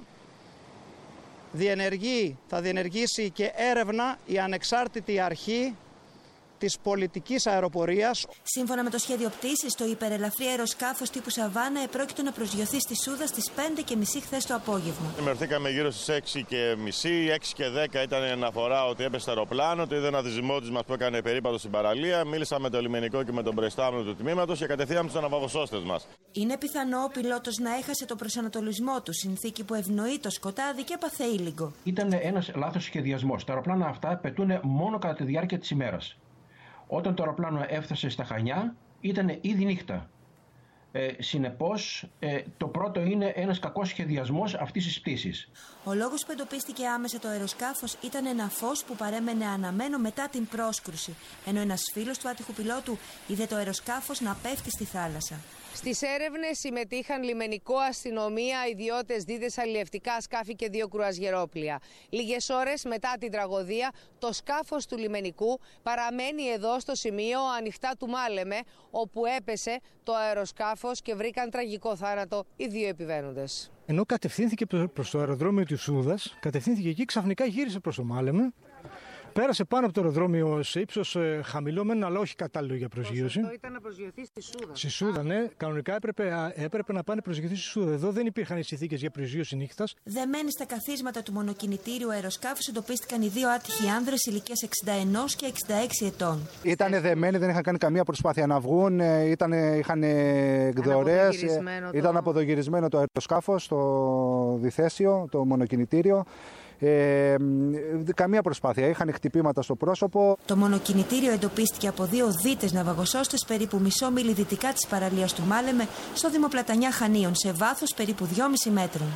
θα διενεργήσει και έρευνα η ανεξάρτητη αρχή της πολιτικής αεροπορίας. Σύμφωνα με το σχέδιο πτήσης, το υπερελαφρύ αεροσκάφος τύπου Σαβάνα επρόκειτο να προσγειωθεί στη Σούδα στις 5:30 χθες το απόγευμα. Ενημερωθήκαμε γύρω στις 6:30, 6:10 ήταν η αναφορά ότι έπεσε το αεροπλάνο. Το είδε ένα δυσμότης μας που έκανε περίπατο στην παραλία. Μίλησα με το λιμενικό και με τον προϊστάμενο του τμήματος και κατευθείαν τους αναβαγωσώστες μας. Είναι πιθανό ο πιλότος να έχασε το προσανατολισμό του, συνθήκη που ευνοεί το σκοτάδι και έπαθε ήλιγκο. Ήταν ένας λάθος σχεδιασμός. Τα αεροπλάνα αυτά πετούν μόνο κατά τη διάρκεια της ημέρας. Όταν το αεροπλάνο έφτασε στα Χανιά ήταν ήδη νύχτα. Συνεπώς, το πρώτο είναι ένας κακός σχεδιασμός αυτής της πτήσης. Ο λόγος που εντοπίστηκε άμεσα το αεροσκάφος ήταν ένα φως που παρέμενε αναμένο μετά την πρόσκρουση, ενώ ένας φίλος του άτυχου πιλότου είδε το αεροσκάφος να πέφτει στη θάλασσα. Στις έρευνες συμμετείχαν λιμενικό, αστυνομία, ιδιώτες, δίδες, αλλιευτικά σκάφη και 2 κρουαζιερόπλια. Λίγες ώρες μετά την τραγωδία, το σκάφος του λιμενικού παραμένει εδώ στο σημείο ανοιχτά του Μάλεμε, όπου έπεσε το αεροσκάφος και βρήκαν τραγικό θάνατο οι 2 επιβαίνοντες. Ενώ κατευθύνθηκε προς το αεροδρόμιο της Σούδας, κατευθύνθηκε εκεί, ξαφνικά γύρισε προς το Μάλεμε. Πέρασε πάνω από το αεροδρόμιο σε ύψος χαμηλό, αλλά όχι κατάλληλο για προσγείωση. Αυτό ήταν να προσγειωθεί στη Σούδα. Στη Σούδα, ναι. Κανονικά έπρεπε να πάνε προσγειωθεί στη Σούδα. Εδώ δεν υπήρχαν οι συνθήκες για προσγείωση νύχτας. Δεμένοι στα καθίσματα του μονοκινητήριου αεροσκάφους εντοπίστηκαν οι 2 άτυχοι άνδρες ηλικίας 61 και 66 ετών. Ήταν δεμένοι, δεν είχαν κάνει καμία προσπάθεια να βγουν. Είχαν εκδορές. Ήταν αποδογυρισμένο το αεροσκάφος, το διθέσιο, το μονοκινητήριο. Καμία προσπάθεια, είχαν χτυπήματα στο πρόσωπο. Το μονοκινητήριο εντοπίστηκε από 2 δίτες ναυαγοσώστες περίπου μισό μίλι δυτικά της παραλίας του Μάλεμε, στο Δήμο Πλατανιά Χανίων, σε βάθος περίπου 2,5 μέτρων.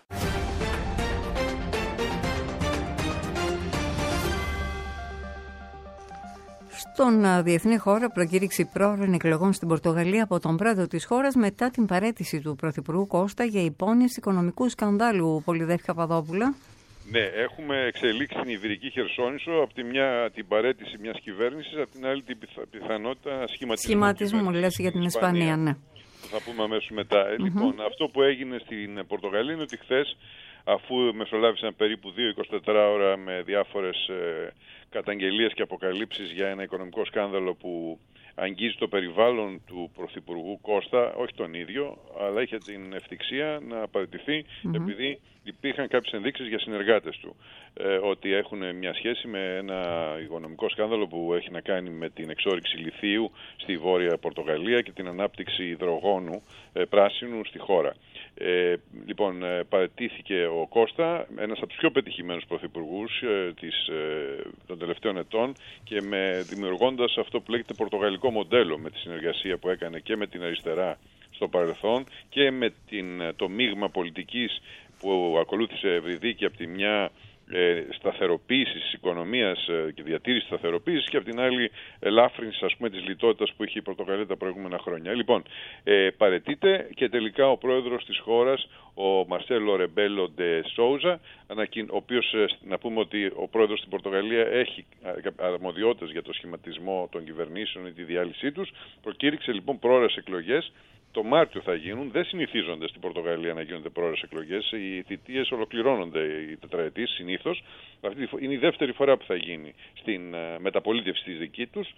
Στον διεθνή χώρο, προκήρυξη πρόωρων εκλογών στην Πορτογαλία από τον πρόεδρο της χώρας μετά την παραίτηση του Πρωθυπουργού Κώστα για υπόνοιαση οικονομικού σκανδάλου. Πολυδεύη Παπαδόπουλα. Ναι, έχουμε εξελίξει την Ιβηρική Χερσόνησο, από τη μια την παραίτηση μιας κυβέρνησης, από την άλλη την πιθανότητα σχηματισμού. Λες για την Ισπανία, ναι. Θα πούμε αμέσως μετά. Λοιπόν, αυτό που έγινε στην Πορτογαλία είναι ότι χθες, αφού μεσολάβησαν περίπου 2-24 ώρα με διάφορες καταγγελίες και αποκαλύψεις για ένα οικονομικό σκάνδαλο που αγγίζει το περιβάλλον του Πρωθυπουργού Κώστα, όχι τον ίδιο, αλλά είχε την ευτυχία να παραιτηθεί επειδή υπήρχαν κάποιες ενδείξεις για συνεργάτες του ότι έχουν μια σχέση με ένα οικονομικό σκάνδαλο που έχει να κάνει με την εξόρυξη λιθίου στη Βόρεια Πορτογαλία και την ανάπτυξη υδρογόνου πράσινου στη χώρα. Λοιπόν, παραιτήθηκε ο Κώστα, ένας από τους πιο πετυχημένους πρωθυπουργούς των τελευταίων ετών, και δημιουργώντας αυτό που λέγεται πορτογαλικό μοντέλο, με τη συνεργασία που έκανε και με την αριστερά στο παρελθόν και με το μείγμα πολιτικής που ακολούθησε Ευρυδίκη, από τη μια σταθεροποίηση της οικονομίας και διατήρηση της σταθεροποίησης, και από την άλλη ελάφρυνση, ας πούμε, της λιτότητας που είχε η Πορτογαλία τα προηγούμενα χρόνια. Λοιπόν, παραιτείται και τελικά ο πρόεδρος της χώρας, ο Μαρσέλο Ρεμπέλο ντε Σόουζα, ο οποίος, να πούμε ότι ο πρόεδρος στην Πορτογαλία έχει αρμοδιότητες για το σχηματισμό των κυβερνήσεων ή τη διάλυσή τους, προκήρυξε λοιπόν πρόορες εκλογές. Το Μάρτιο θα γίνουν, δεν συνηθίζονται στην Πορτογαλία να γίνονται πρόορες εκλογές. Οι θητείες ολοκληρώνονται οι τετραετίες συνήθως. Αυτή είναι η δεύτερη φορά που θα γίνει στην μεταπολίτευση της δική τους.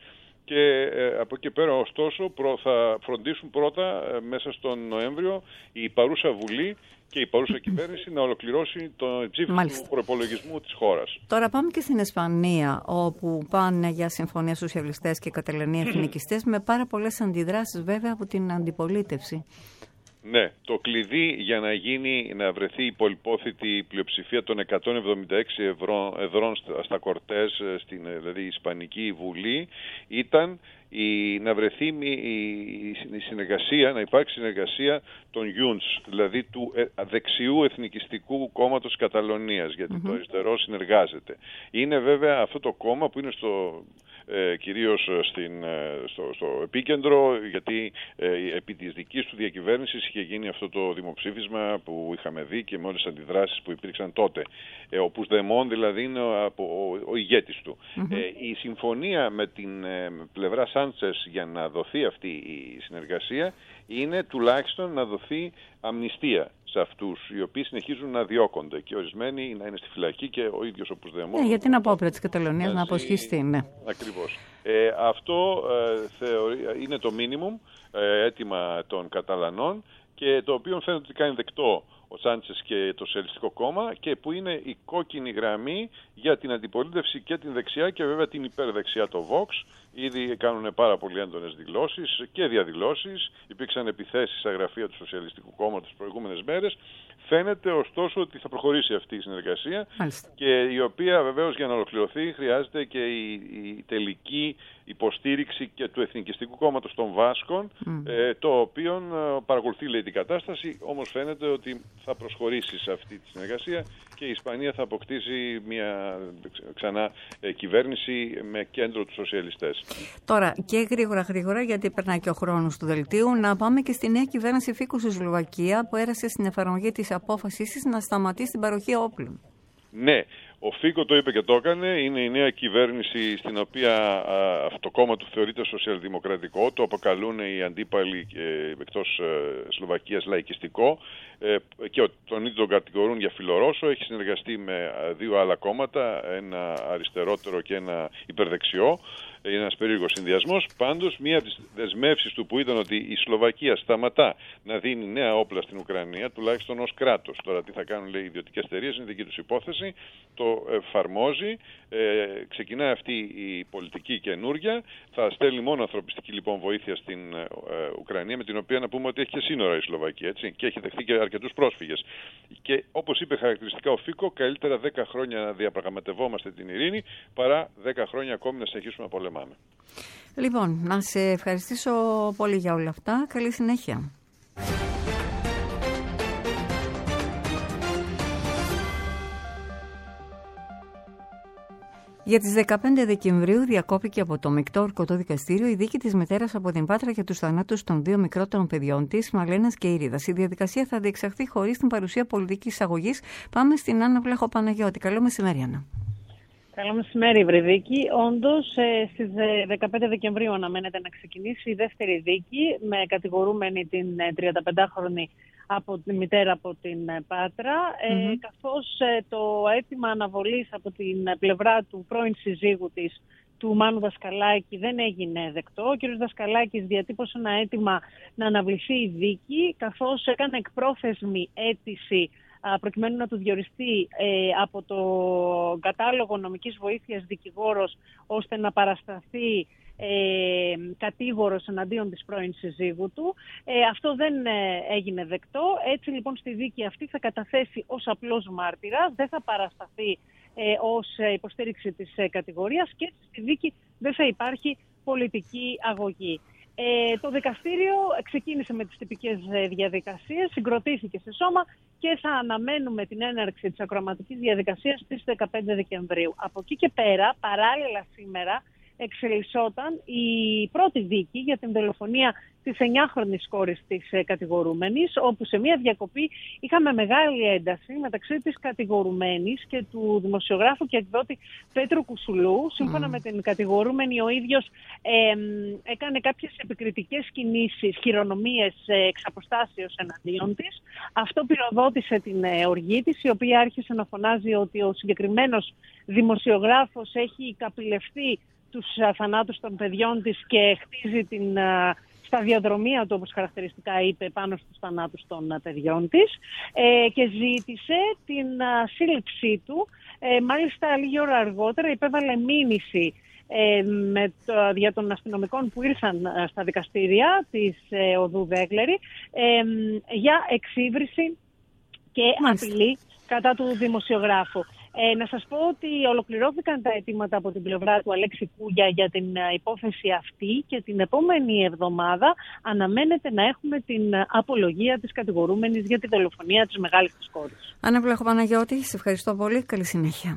και από εκεί πέρα ωστόσο θα φροντίσουν πρώτα μέσα στον Νοέμβριο η παρούσα Βουλή και η παρούσα κυβέρνηση να ολοκληρώσει το ψήφισμα του προϋπολογισμού της χώρας. Τώρα πάμε και στην Ισπανία, όπου πάνε για συμφωνία σοσιαλιστές και Καταλανοί εθνικιστές, με πάρα πολλές αντιδράσεις βέβαια από την αντιπολίτευση. Ναι, το κλειδί για να βρεθεί η πολυπόθητη πλειοψηφία των 176 εδρών στα Κορτές, δηλαδή η Ισπανική Βουλή, ήταν να βρεθεί η συνεργασία, να υπάρξει συνεργασία των Junts, δηλαδή του δεξιού εθνικιστικού κόμματος Καταλωνίας, γιατί το αριστερό συνεργάζεται. Είναι βέβαια αυτό το κόμμα που είναι κυρίως στο επίκεντρο, γιατί επί της δικής του διακυβέρνησης είχε γίνει αυτό το δημοψήφισμα που είχαμε δει και με όλες τις αντιδράσεις που υπήρξαν τότε. Ο Πουσδεμόν δηλαδή είναι ο ηγέτης του. Η συμφωνία με την πλευρά Σάντσες για να δοθεί αυτή η συνεργασία είναι τουλάχιστον να δοθεί αμνηστία σε αυτούς οι οποίοι συνεχίζουν να διώκονται και ορισμένοι να είναι στη φυλακή και ο ίδιος ο Πουσδεμόν. Για την απόπειρα της Καταλωνίας να αποσχιστεί, ναι. Ακριβώς. Αυτό είναι το μίνιμουμ αίτημα των Καταλανών και το οποίο φαίνεται ότι κάνει δεκτό ο Σάντσες και το Σοσιαλιστικό Κόμμα και που είναι η κόκκινη γραμμή για την αντιπολίτευση και την δεξιά και βέβαια την υπερδεξιά, το Vox. Ήδη κάνουν πάρα πολύ έντονες δηλώσεις και διαδηλώσεις. Υπήρξαν επιθέσεις στα γραφεία του Σοσιαλιστικού Κόμματος τις προηγούμενες μέρες. Φαίνεται ωστόσο ότι θα προχωρήσει αυτή η συνεργασία και η οποία βεβαίως για να ολοκληρωθεί χρειάζεται και η τελική υποστήριξη και του Εθνικιστικού Κόμματος των Βάσκων, το οποίο παρακολουθεί λέει την κατάσταση, όμως φαίνεται ότι θα προσχωρήσει σε αυτή τη συνεργασία και η Ισπανία θα αποκτήσει μια ξανά κυβέρνηση με κέντρο τους σοσιαλιστές. Τώρα και γρήγορα γιατί περνάει και ο χρόνος του δελτίου, να πάμε και στη νέα κυβέρνηση Φίκου στη Σλοβακία που έρασε στην εφαρμογή της απόφασής της να σταματήσει την παροχή όπλων. Ναι, ο Φίκο το είπε και το έκανε. Είναι η νέα κυβέρνηση στην οποία αυτό το κόμμα του θεωρείται σοσιαλδημοκρατικό. Το αποκαλούν οι αντίπαλοι εκτός Σλοβακίας λαϊκιστικό και τον ίδιο τον κατηγορούν για φιλορώσο. Έχει συνεργαστεί με δύο άλλα κόμματα, ένα αριστερότερο και ένα υπερδεξιό. Είναι ένας περίεργος συνδυασμός. Πάντως, μία από τις δεσμεύσεις του που ήταν ότι η Σλοβακία σταματά να δίνει νέα όπλα στην Ουκρανία, τουλάχιστον ως κράτος. Τώρα, τι θα κάνουν, λέει, οι ιδιωτικές εταιρείες, είναι δική τους υπόθεση. Το εφαρμόζει. Ξεκινάει αυτή η πολιτική καινούρια. Θα στέλνει μόνο ανθρωπιστική λοιπόν βοήθεια στην Ουκρανία, με την οποία να πούμε ότι έχει και σύνορα η Σλοβακία, έτσι, και έχει δεχθεί και αρκετούς πρόσφυγες. Και όπως είπε χαρακτηριστικά ο Φίκο, καλύτερα 10 χρόνια να διαπραγματευόμαστε την ειρήνη παρά 10 χρόνια ακόμη να συνεχίσουμε να πολεμάμε. Λοιπόν, να σε ευχαριστήσω πολύ για όλα αυτά. Καλή συνέχεια. Για τις 15 Δεκεμβρίου διακόπηκε από το Μεικτό Ορκωτό Δικαστήριο η δίκη της μητέρας από την Πάτρα για τους θανάτους των δύο μικρότερων παιδιών της, Μαλένας και Ήριδας. Η διαδικασία θα διεξαχθεί χωρίς την παρουσία πολιτικής εισαγωγής. Πάμε στην Άννα Βλάχο Παναγιώτη. Καλό μεσημέρι, Άννα. Καλό μεσημέρι, Ευρυδίκη. Όντως, στις 15 Δεκεμβρίου αναμένεται να ξεκινήσει η δεύτερη δίκη με κατηγορούμενη την 35χρονη μητέρα από την Πάτρα, καθώς το αίτημα αναβολής από την πλευρά του πρώην συζύγου της, του Μάνου Δασκαλάκη, δεν έγινε δεκτό. Ο κ. Δασκαλάκης διατύπωσε ένα αίτημα να αναβληθεί η δίκη, καθώς έκανε εκπρόθεσμη αίτηση προκειμένου να του διοριστεί από το κατάλογο νομικής βοήθειας δικηγόρος, ώστε να παρασταθεί κατήγορος εναντίον της πρώην συζύγου του. Αυτό δεν έγινε δεκτό. Έτσι λοιπόν στη δίκη αυτή θα καταθέσει ως απλός μάρτυρας, δεν θα παρασταθεί ως υποστήριξη της κατηγορίας και στη δίκη δεν θα υπάρχει πολιτική αγωγή. Το δικαστήριο ξεκίνησε με τις τυπικές διαδικασίες, συγκροτήθηκε σε σώμα και θα αναμένουμε την έναρξη της ακροαματικής διαδικασίας στις 15 Δεκεμβρίου. Από εκεί και πέρα, παράλληλα σήμερα, εξελισσόταν η πρώτη δίκη για την δολοφονία της 9χρονης κόρης της κατηγορούμενης, όπου σε μια διακοπή είχαμε μεγάλη ένταση μεταξύ της κατηγορουμένης και του δημοσιογράφου και εκδότη Πέτρου Κουσουλού. Σύμφωνα με την κατηγορούμενη, ο ίδιος έκανε κάποιες επικριτικές κινήσεις, χειρονομίες εξ αποστάσεως εναντίον της. Αυτό πυροδότησε την οργή της, η οποία άρχισε να φωνάζει ότι ο συγκεκριμένος δημοσιογράφος έχει καπηλευτεί τους θανάτους των παιδιών της και χτίζει την σταδιοδρομία του, όπως χαρακτηριστικά είπε, πάνω στους θανάτους των παιδιών της, και ζήτησε την σύλληψή του. Μάλιστα λίγη ώρα αργότερα υπέβαλε μήνυση για των αστυνομικών που ήρθαν στα δικαστήρια της οδού Δέγκλερη για εξύβριση και απειλή κατά του δημοσιογράφου. Να σας πω ότι ολοκληρώθηκαν τα αιτήματα από την πλευρά του Αλέξη Κούγια για την υπόθεση αυτή και την επόμενη εβδομάδα αναμένεται να έχουμε την απολογία της κατηγορούμενης για τη δολοφονία της μεγάλης της κόρης. Άννα Βλαχοπαναγιώτη, σε ευχαριστώ πολύ. Καλή συνέχεια.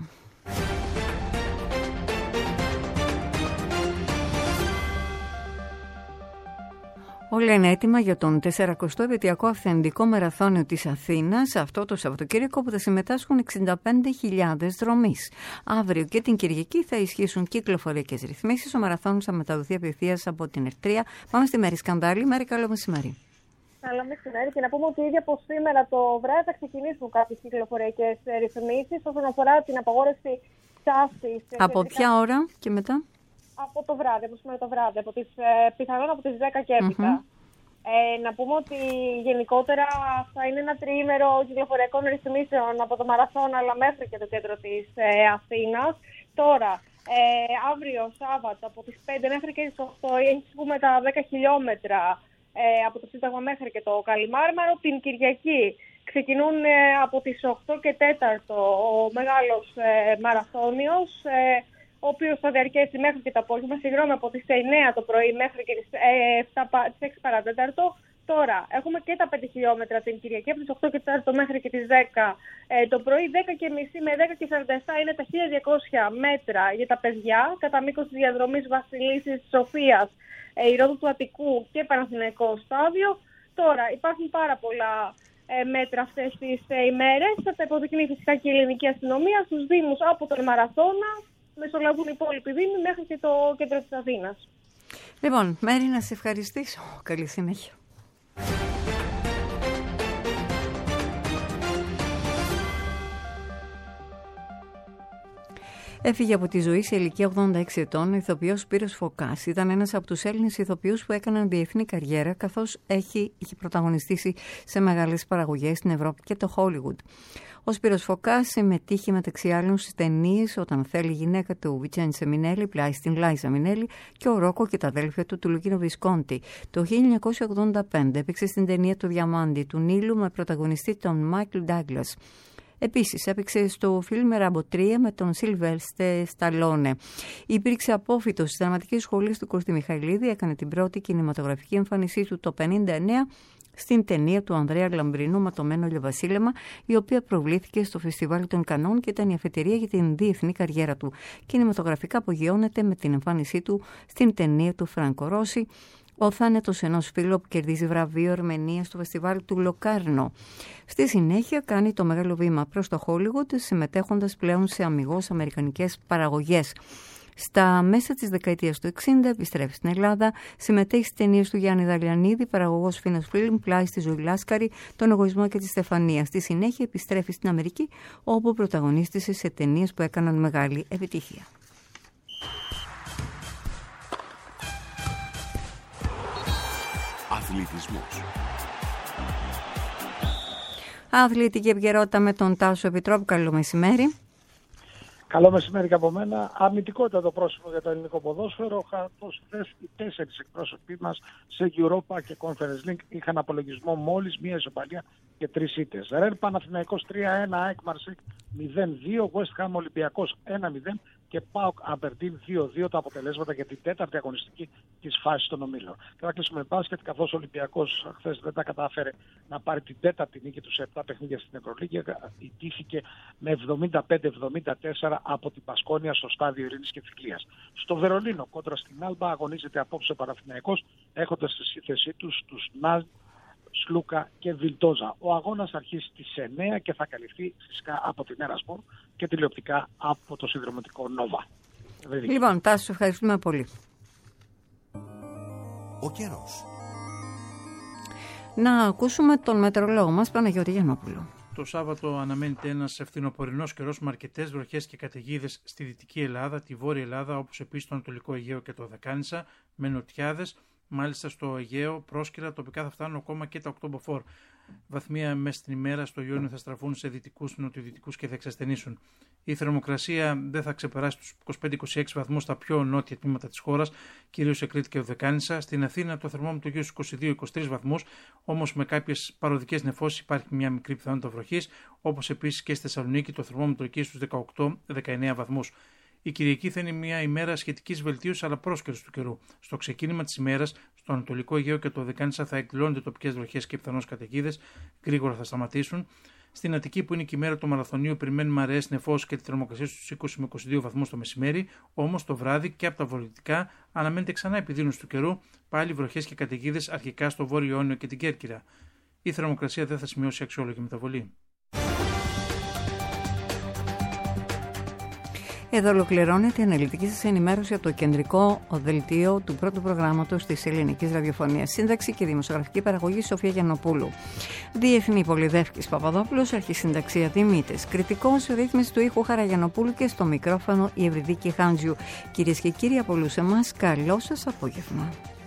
Όλα είναι έτοιμα για τον 40ο επαιτειακό αυθεντικό μαραθώνιο της Αθήνας αυτό το Σαββατοκύριακο, που θα συμμετάσχουν 65.000 δρομείς. Αύριο και την Κυριακή θα ισχύσουν κυκλοφοριακές ρυθμίσεις. Ο μαραθώνιος θα μεταδοθεί απευθείας από την Ερτρία. Πάμε στη Μέρη Σκανδάλη. Μέρη, καλό μεσημέρι. Καλό μεσημέρι, και να πούμε ότι ήδη από σήμερα το βράδυ θα ξεκινήσουν κάποιες κυκλοφοριακές ρυθμίσεις όσον αφορά την απαγόρευση ξάφτης. Από ποια ώρα και μετά? Από το βράδυ, από σήμερα το βράδυ, πιθανόν από τις 10 και έπειτα. Να πούμε ότι γενικότερα θα είναι ένα τριήμερο κυκλοφοριακών ρυθμίσεων από το μαραθώνα, αλλά μέχρι και το κέντρο της Αθήνας. Τώρα, αύριο Σάββατο από τις 5 μέχρι και τις 8 έχουμε τα 10 χιλιόμετρα από το Σύνταγμα μέχρι και το Καλιμάρμαρο. Την Κυριακή ξεκινούν από τις 8 και 4 ο μεγάλος μαραθώνιος, ο οποίος θα διαρκέσει μέχρι και το απόγευμα, από τις 9 το πρωί μέχρι και τις 6 παρατέταρτο. Τώρα, έχουμε και τα 5 χιλιόμετρα την Κυριακή, από τις 8 και 4 μέχρι και τις 10 το πρωί. 10.30 με 10.47 είναι τα 1.200 μέτρα για τα παιδιά, κατά μήκος της διαδρομής Βασιλίσσης, Σοφίας, Ηρώδου του Αττικού και Παναθηναϊκό στάδιο. Τώρα, υπάρχουν πάρα πολλά μέτρα αυτές τις ημέρες. Θα τα υποδεικνύει φυσικά και η ελληνική αστυνομία στους δήμους από τον Μαραθώνα, μεσολαβούν οι υπόλοιποι δήμοι μέχρι και το κέντρο της Αθήνας. Λοιπόν, Μέρη, να σε ευχαριστήσω. Καλή συνέχεια. Έφυγε από τη ζωή σε ηλικία 86 ετών ο ηθοποιός Σπύρος Φωκάς. Ήταν ένας από τους Έλληνες ηθοποιούς που έκαναν διεθνή καριέρα, καθώς είχε πρωταγωνιστήσει σε μεγάλες παραγωγές στην Ευρώπη και το Hollywood. Ο Σπύρος Φωκάς συμμετείχε μεταξύ άλλων στις ταινίες «Όταν θέλει η γυναίκα» του Βιτσέντσε Μινέλη, πλάι στην Λάιζα Μινέλη, και «Ο Ρόκο και τα αδέλφια του» του Λουκίνο Βισκόντι. Το 1985 έπαιξε στην ταινία «Το Διαμάντι» του Νείλου με πρωταγωνιστή τον Μάικλ Ντάγκλας. Επίσης έπαιξε στο φιλμ Ράμπο 3 με τον Σιλβέστερ Σταλόνε. Υπήρξε απόφοιτος της Δραματικής Σχολής του Κώστη Μιχαηλίδη, έκανε την πρώτη κινηματογραφική εμφάνισή του το 1959 στην ταινία του Ανδρέα Λαμπρινού «Ματωμένο ηλιοβασίλεμα», η οποία προβλήθηκε στο Φεστιβάλ των Κανών και ήταν η αφετηρία για την διεθνή καριέρα του. Κινηματογραφικά απογειώνεται με την εμφάνισή του στην ταινία του Φράνκο Ρώση «Ο θάνατος ενός φίλου» που κερδίζει βραβείο Αρμενία στο Φεστιβάλ του Λοκάρνο. Στη συνέχεια κάνει το μεγάλο βήμα προς το Hollywood, συμμετέχοντας πλέον σε αμιγώς αμερικανικές παραγωγές. Στα μέσα της δεκαετίας του 60 επιστρέφει στην Ελλάδα, συμμετέχει στις ταινίες του Γιάννη Δαλιανίδη, παραγωγός Φίνος Φιλμ, πλάι στη Ζωή Λάσκαρη, Τον Εγωισμό και τη Στεφανία. Στη συνέχεια επιστρέφει στην Αμερική, όπου πρωταγωνίστησε σε ταινίες που έκαναν μεγάλη επιτυχία. Αθλητισμός. Αθλητική επικαιρότητα με τον Τάσο Επιτρόπου. Καλό μεσημέρι. Καλό μεσημέρι και από μένα. Αρνητικότατο πρόσωπο για το ελληνικό ποδόσφαιρο, καθώς οι 4 εκπρόσωποι μας σε Europa και Conference League είχαν απολογισμό μόλις μία ισοπαλία και 3 ήττες. Ρεν Παναθηναϊκός 3-1, ΑΕΚ Μαρσέικ 0-2, West Ham Ολυμπιακός 1-0 και ΠΑΟΚ Αμπερντίν 2-2 τα αποτελέσματα για την 4η αγωνιστική της φάσης των ομίλων. Και θα κλείσουμε μπάσκετ, καθώς ο Ολυμπιακός χθες δεν τα κατάφερε να πάρει την 4η νίκη του σε 7 παιχνίδια στην Ευρωλίγα, ιτήθηκε με 75-74 από την Πασκόνια στο στάδιο Ειρήνης και Κυκλίας. Στο Βερολίνο, κόντρα στην Άλμπα, αγωνίζεται απόψε ο Παναθηναϊκός, έχοντας στη σύνθεσή τους Νάζ, Σλούκα και Βιλτόζα. Ο αγώνας αρχίζει στις 9 και θα καλυφθεί φυσικά από την Ερασπορ και τηλεοπτικά από το συνδρομητικό Νόβα. Λοιπόν, Τάσο, ευχαριστούμε πολύ. Ο καιρός. Να ακούσουμε τον μετεωρολόγο μας, Παναγιώτη Γιαννόπουλο. Το Σάββατο αναμένεται ένας φθινοπορεινός καιρός με αρκετές βροχές και καταιγίδες στη Δυτική Ελλάδα, τη Βόρεια Ελλάδα, όπως επίσης το Ανατολικό Αιγαίο και το Δεκάνησα, με νοτιάδες. Μάλιστα στο Αιγαίο πρόσκαιρα τοπικά θα φτάνουν ακόμα και τα 8 μποφόρ. Βαθμία μέσα στην ημέρα στο Ιόνιο θα στραφούν σε δυτικούς, νοτιοδυτικούς και θα εξασθενήσουν. Η θερμοκρασία δεν θα ξεπεράσει τους 25-26 βαθμούς στα πιο νότια τμήματα της χώρας, κυρίως σε Κρήτη και Οδεκάνησα. Στην Αθήνα το θερμόμετρο γύρω στους 22-23 βαθμούς, όμως με κάποιες παροδικές νεφώσεις υπάρχει μια μικρή πιθανότητα βροχής, όπως επίσης και στη Θεσσαλονίκη το θερμόμετρο εκεί στους 18-19 βαθμούς. Η Κυριακή θα είναι μια ημέρα σχετικής βελτίωσης αλλά πρόσκαιρης του καιρού. Στο ξεκίνημα της ημέρας, στο Ανατολικό Αιγαίο και το Δεκάνησα θα εκδηλώνονται τοπικές βροχές και πιθανώς καταιγίδες, γρήγορα θα σταματήσουν. Στην Αττική, που είναι και η μέρα του μαραθωνίου, περιμένουμε αραιές νεφώσεις και τη θερμοκρασία στους 20 με 22 βαθμούς το μεσημέρι. Όμως το βράδυ και από τα βορειοδυτικά αναμένεται ξανά επιδείνωση του καιρού, πάλι βροχές και καταιγίδες αρχικά στο Βόρειο Ιόνιο και την Κέρκυρα. Η θερμοκρασία δεν θα σημειώσει αξιόλογη μεταβολή. Εδώ ολοκληρώνεται η αναλυτική σας ενημέρωση από το κεντρικό δελτίο του πρώτου προγράμματος της Ελληνικής Ραδιοφωνίας. Σύνταξη και δημοσιογραφική παραγωγή Σοφία Γιαννοπούλου. Διεθνή Πολυδεύκης Παπαδόπουλος, αρχισυνταξία Δημήτρης. Κριτικός ρύθμιση του ήχου Χαραγιαννοπούλου και στο μικρόφωνο η Ευρυδίκη Χάντζιου. Κυρίες και κύριοι, από όλους εμάς, καλό σας απόγευμα.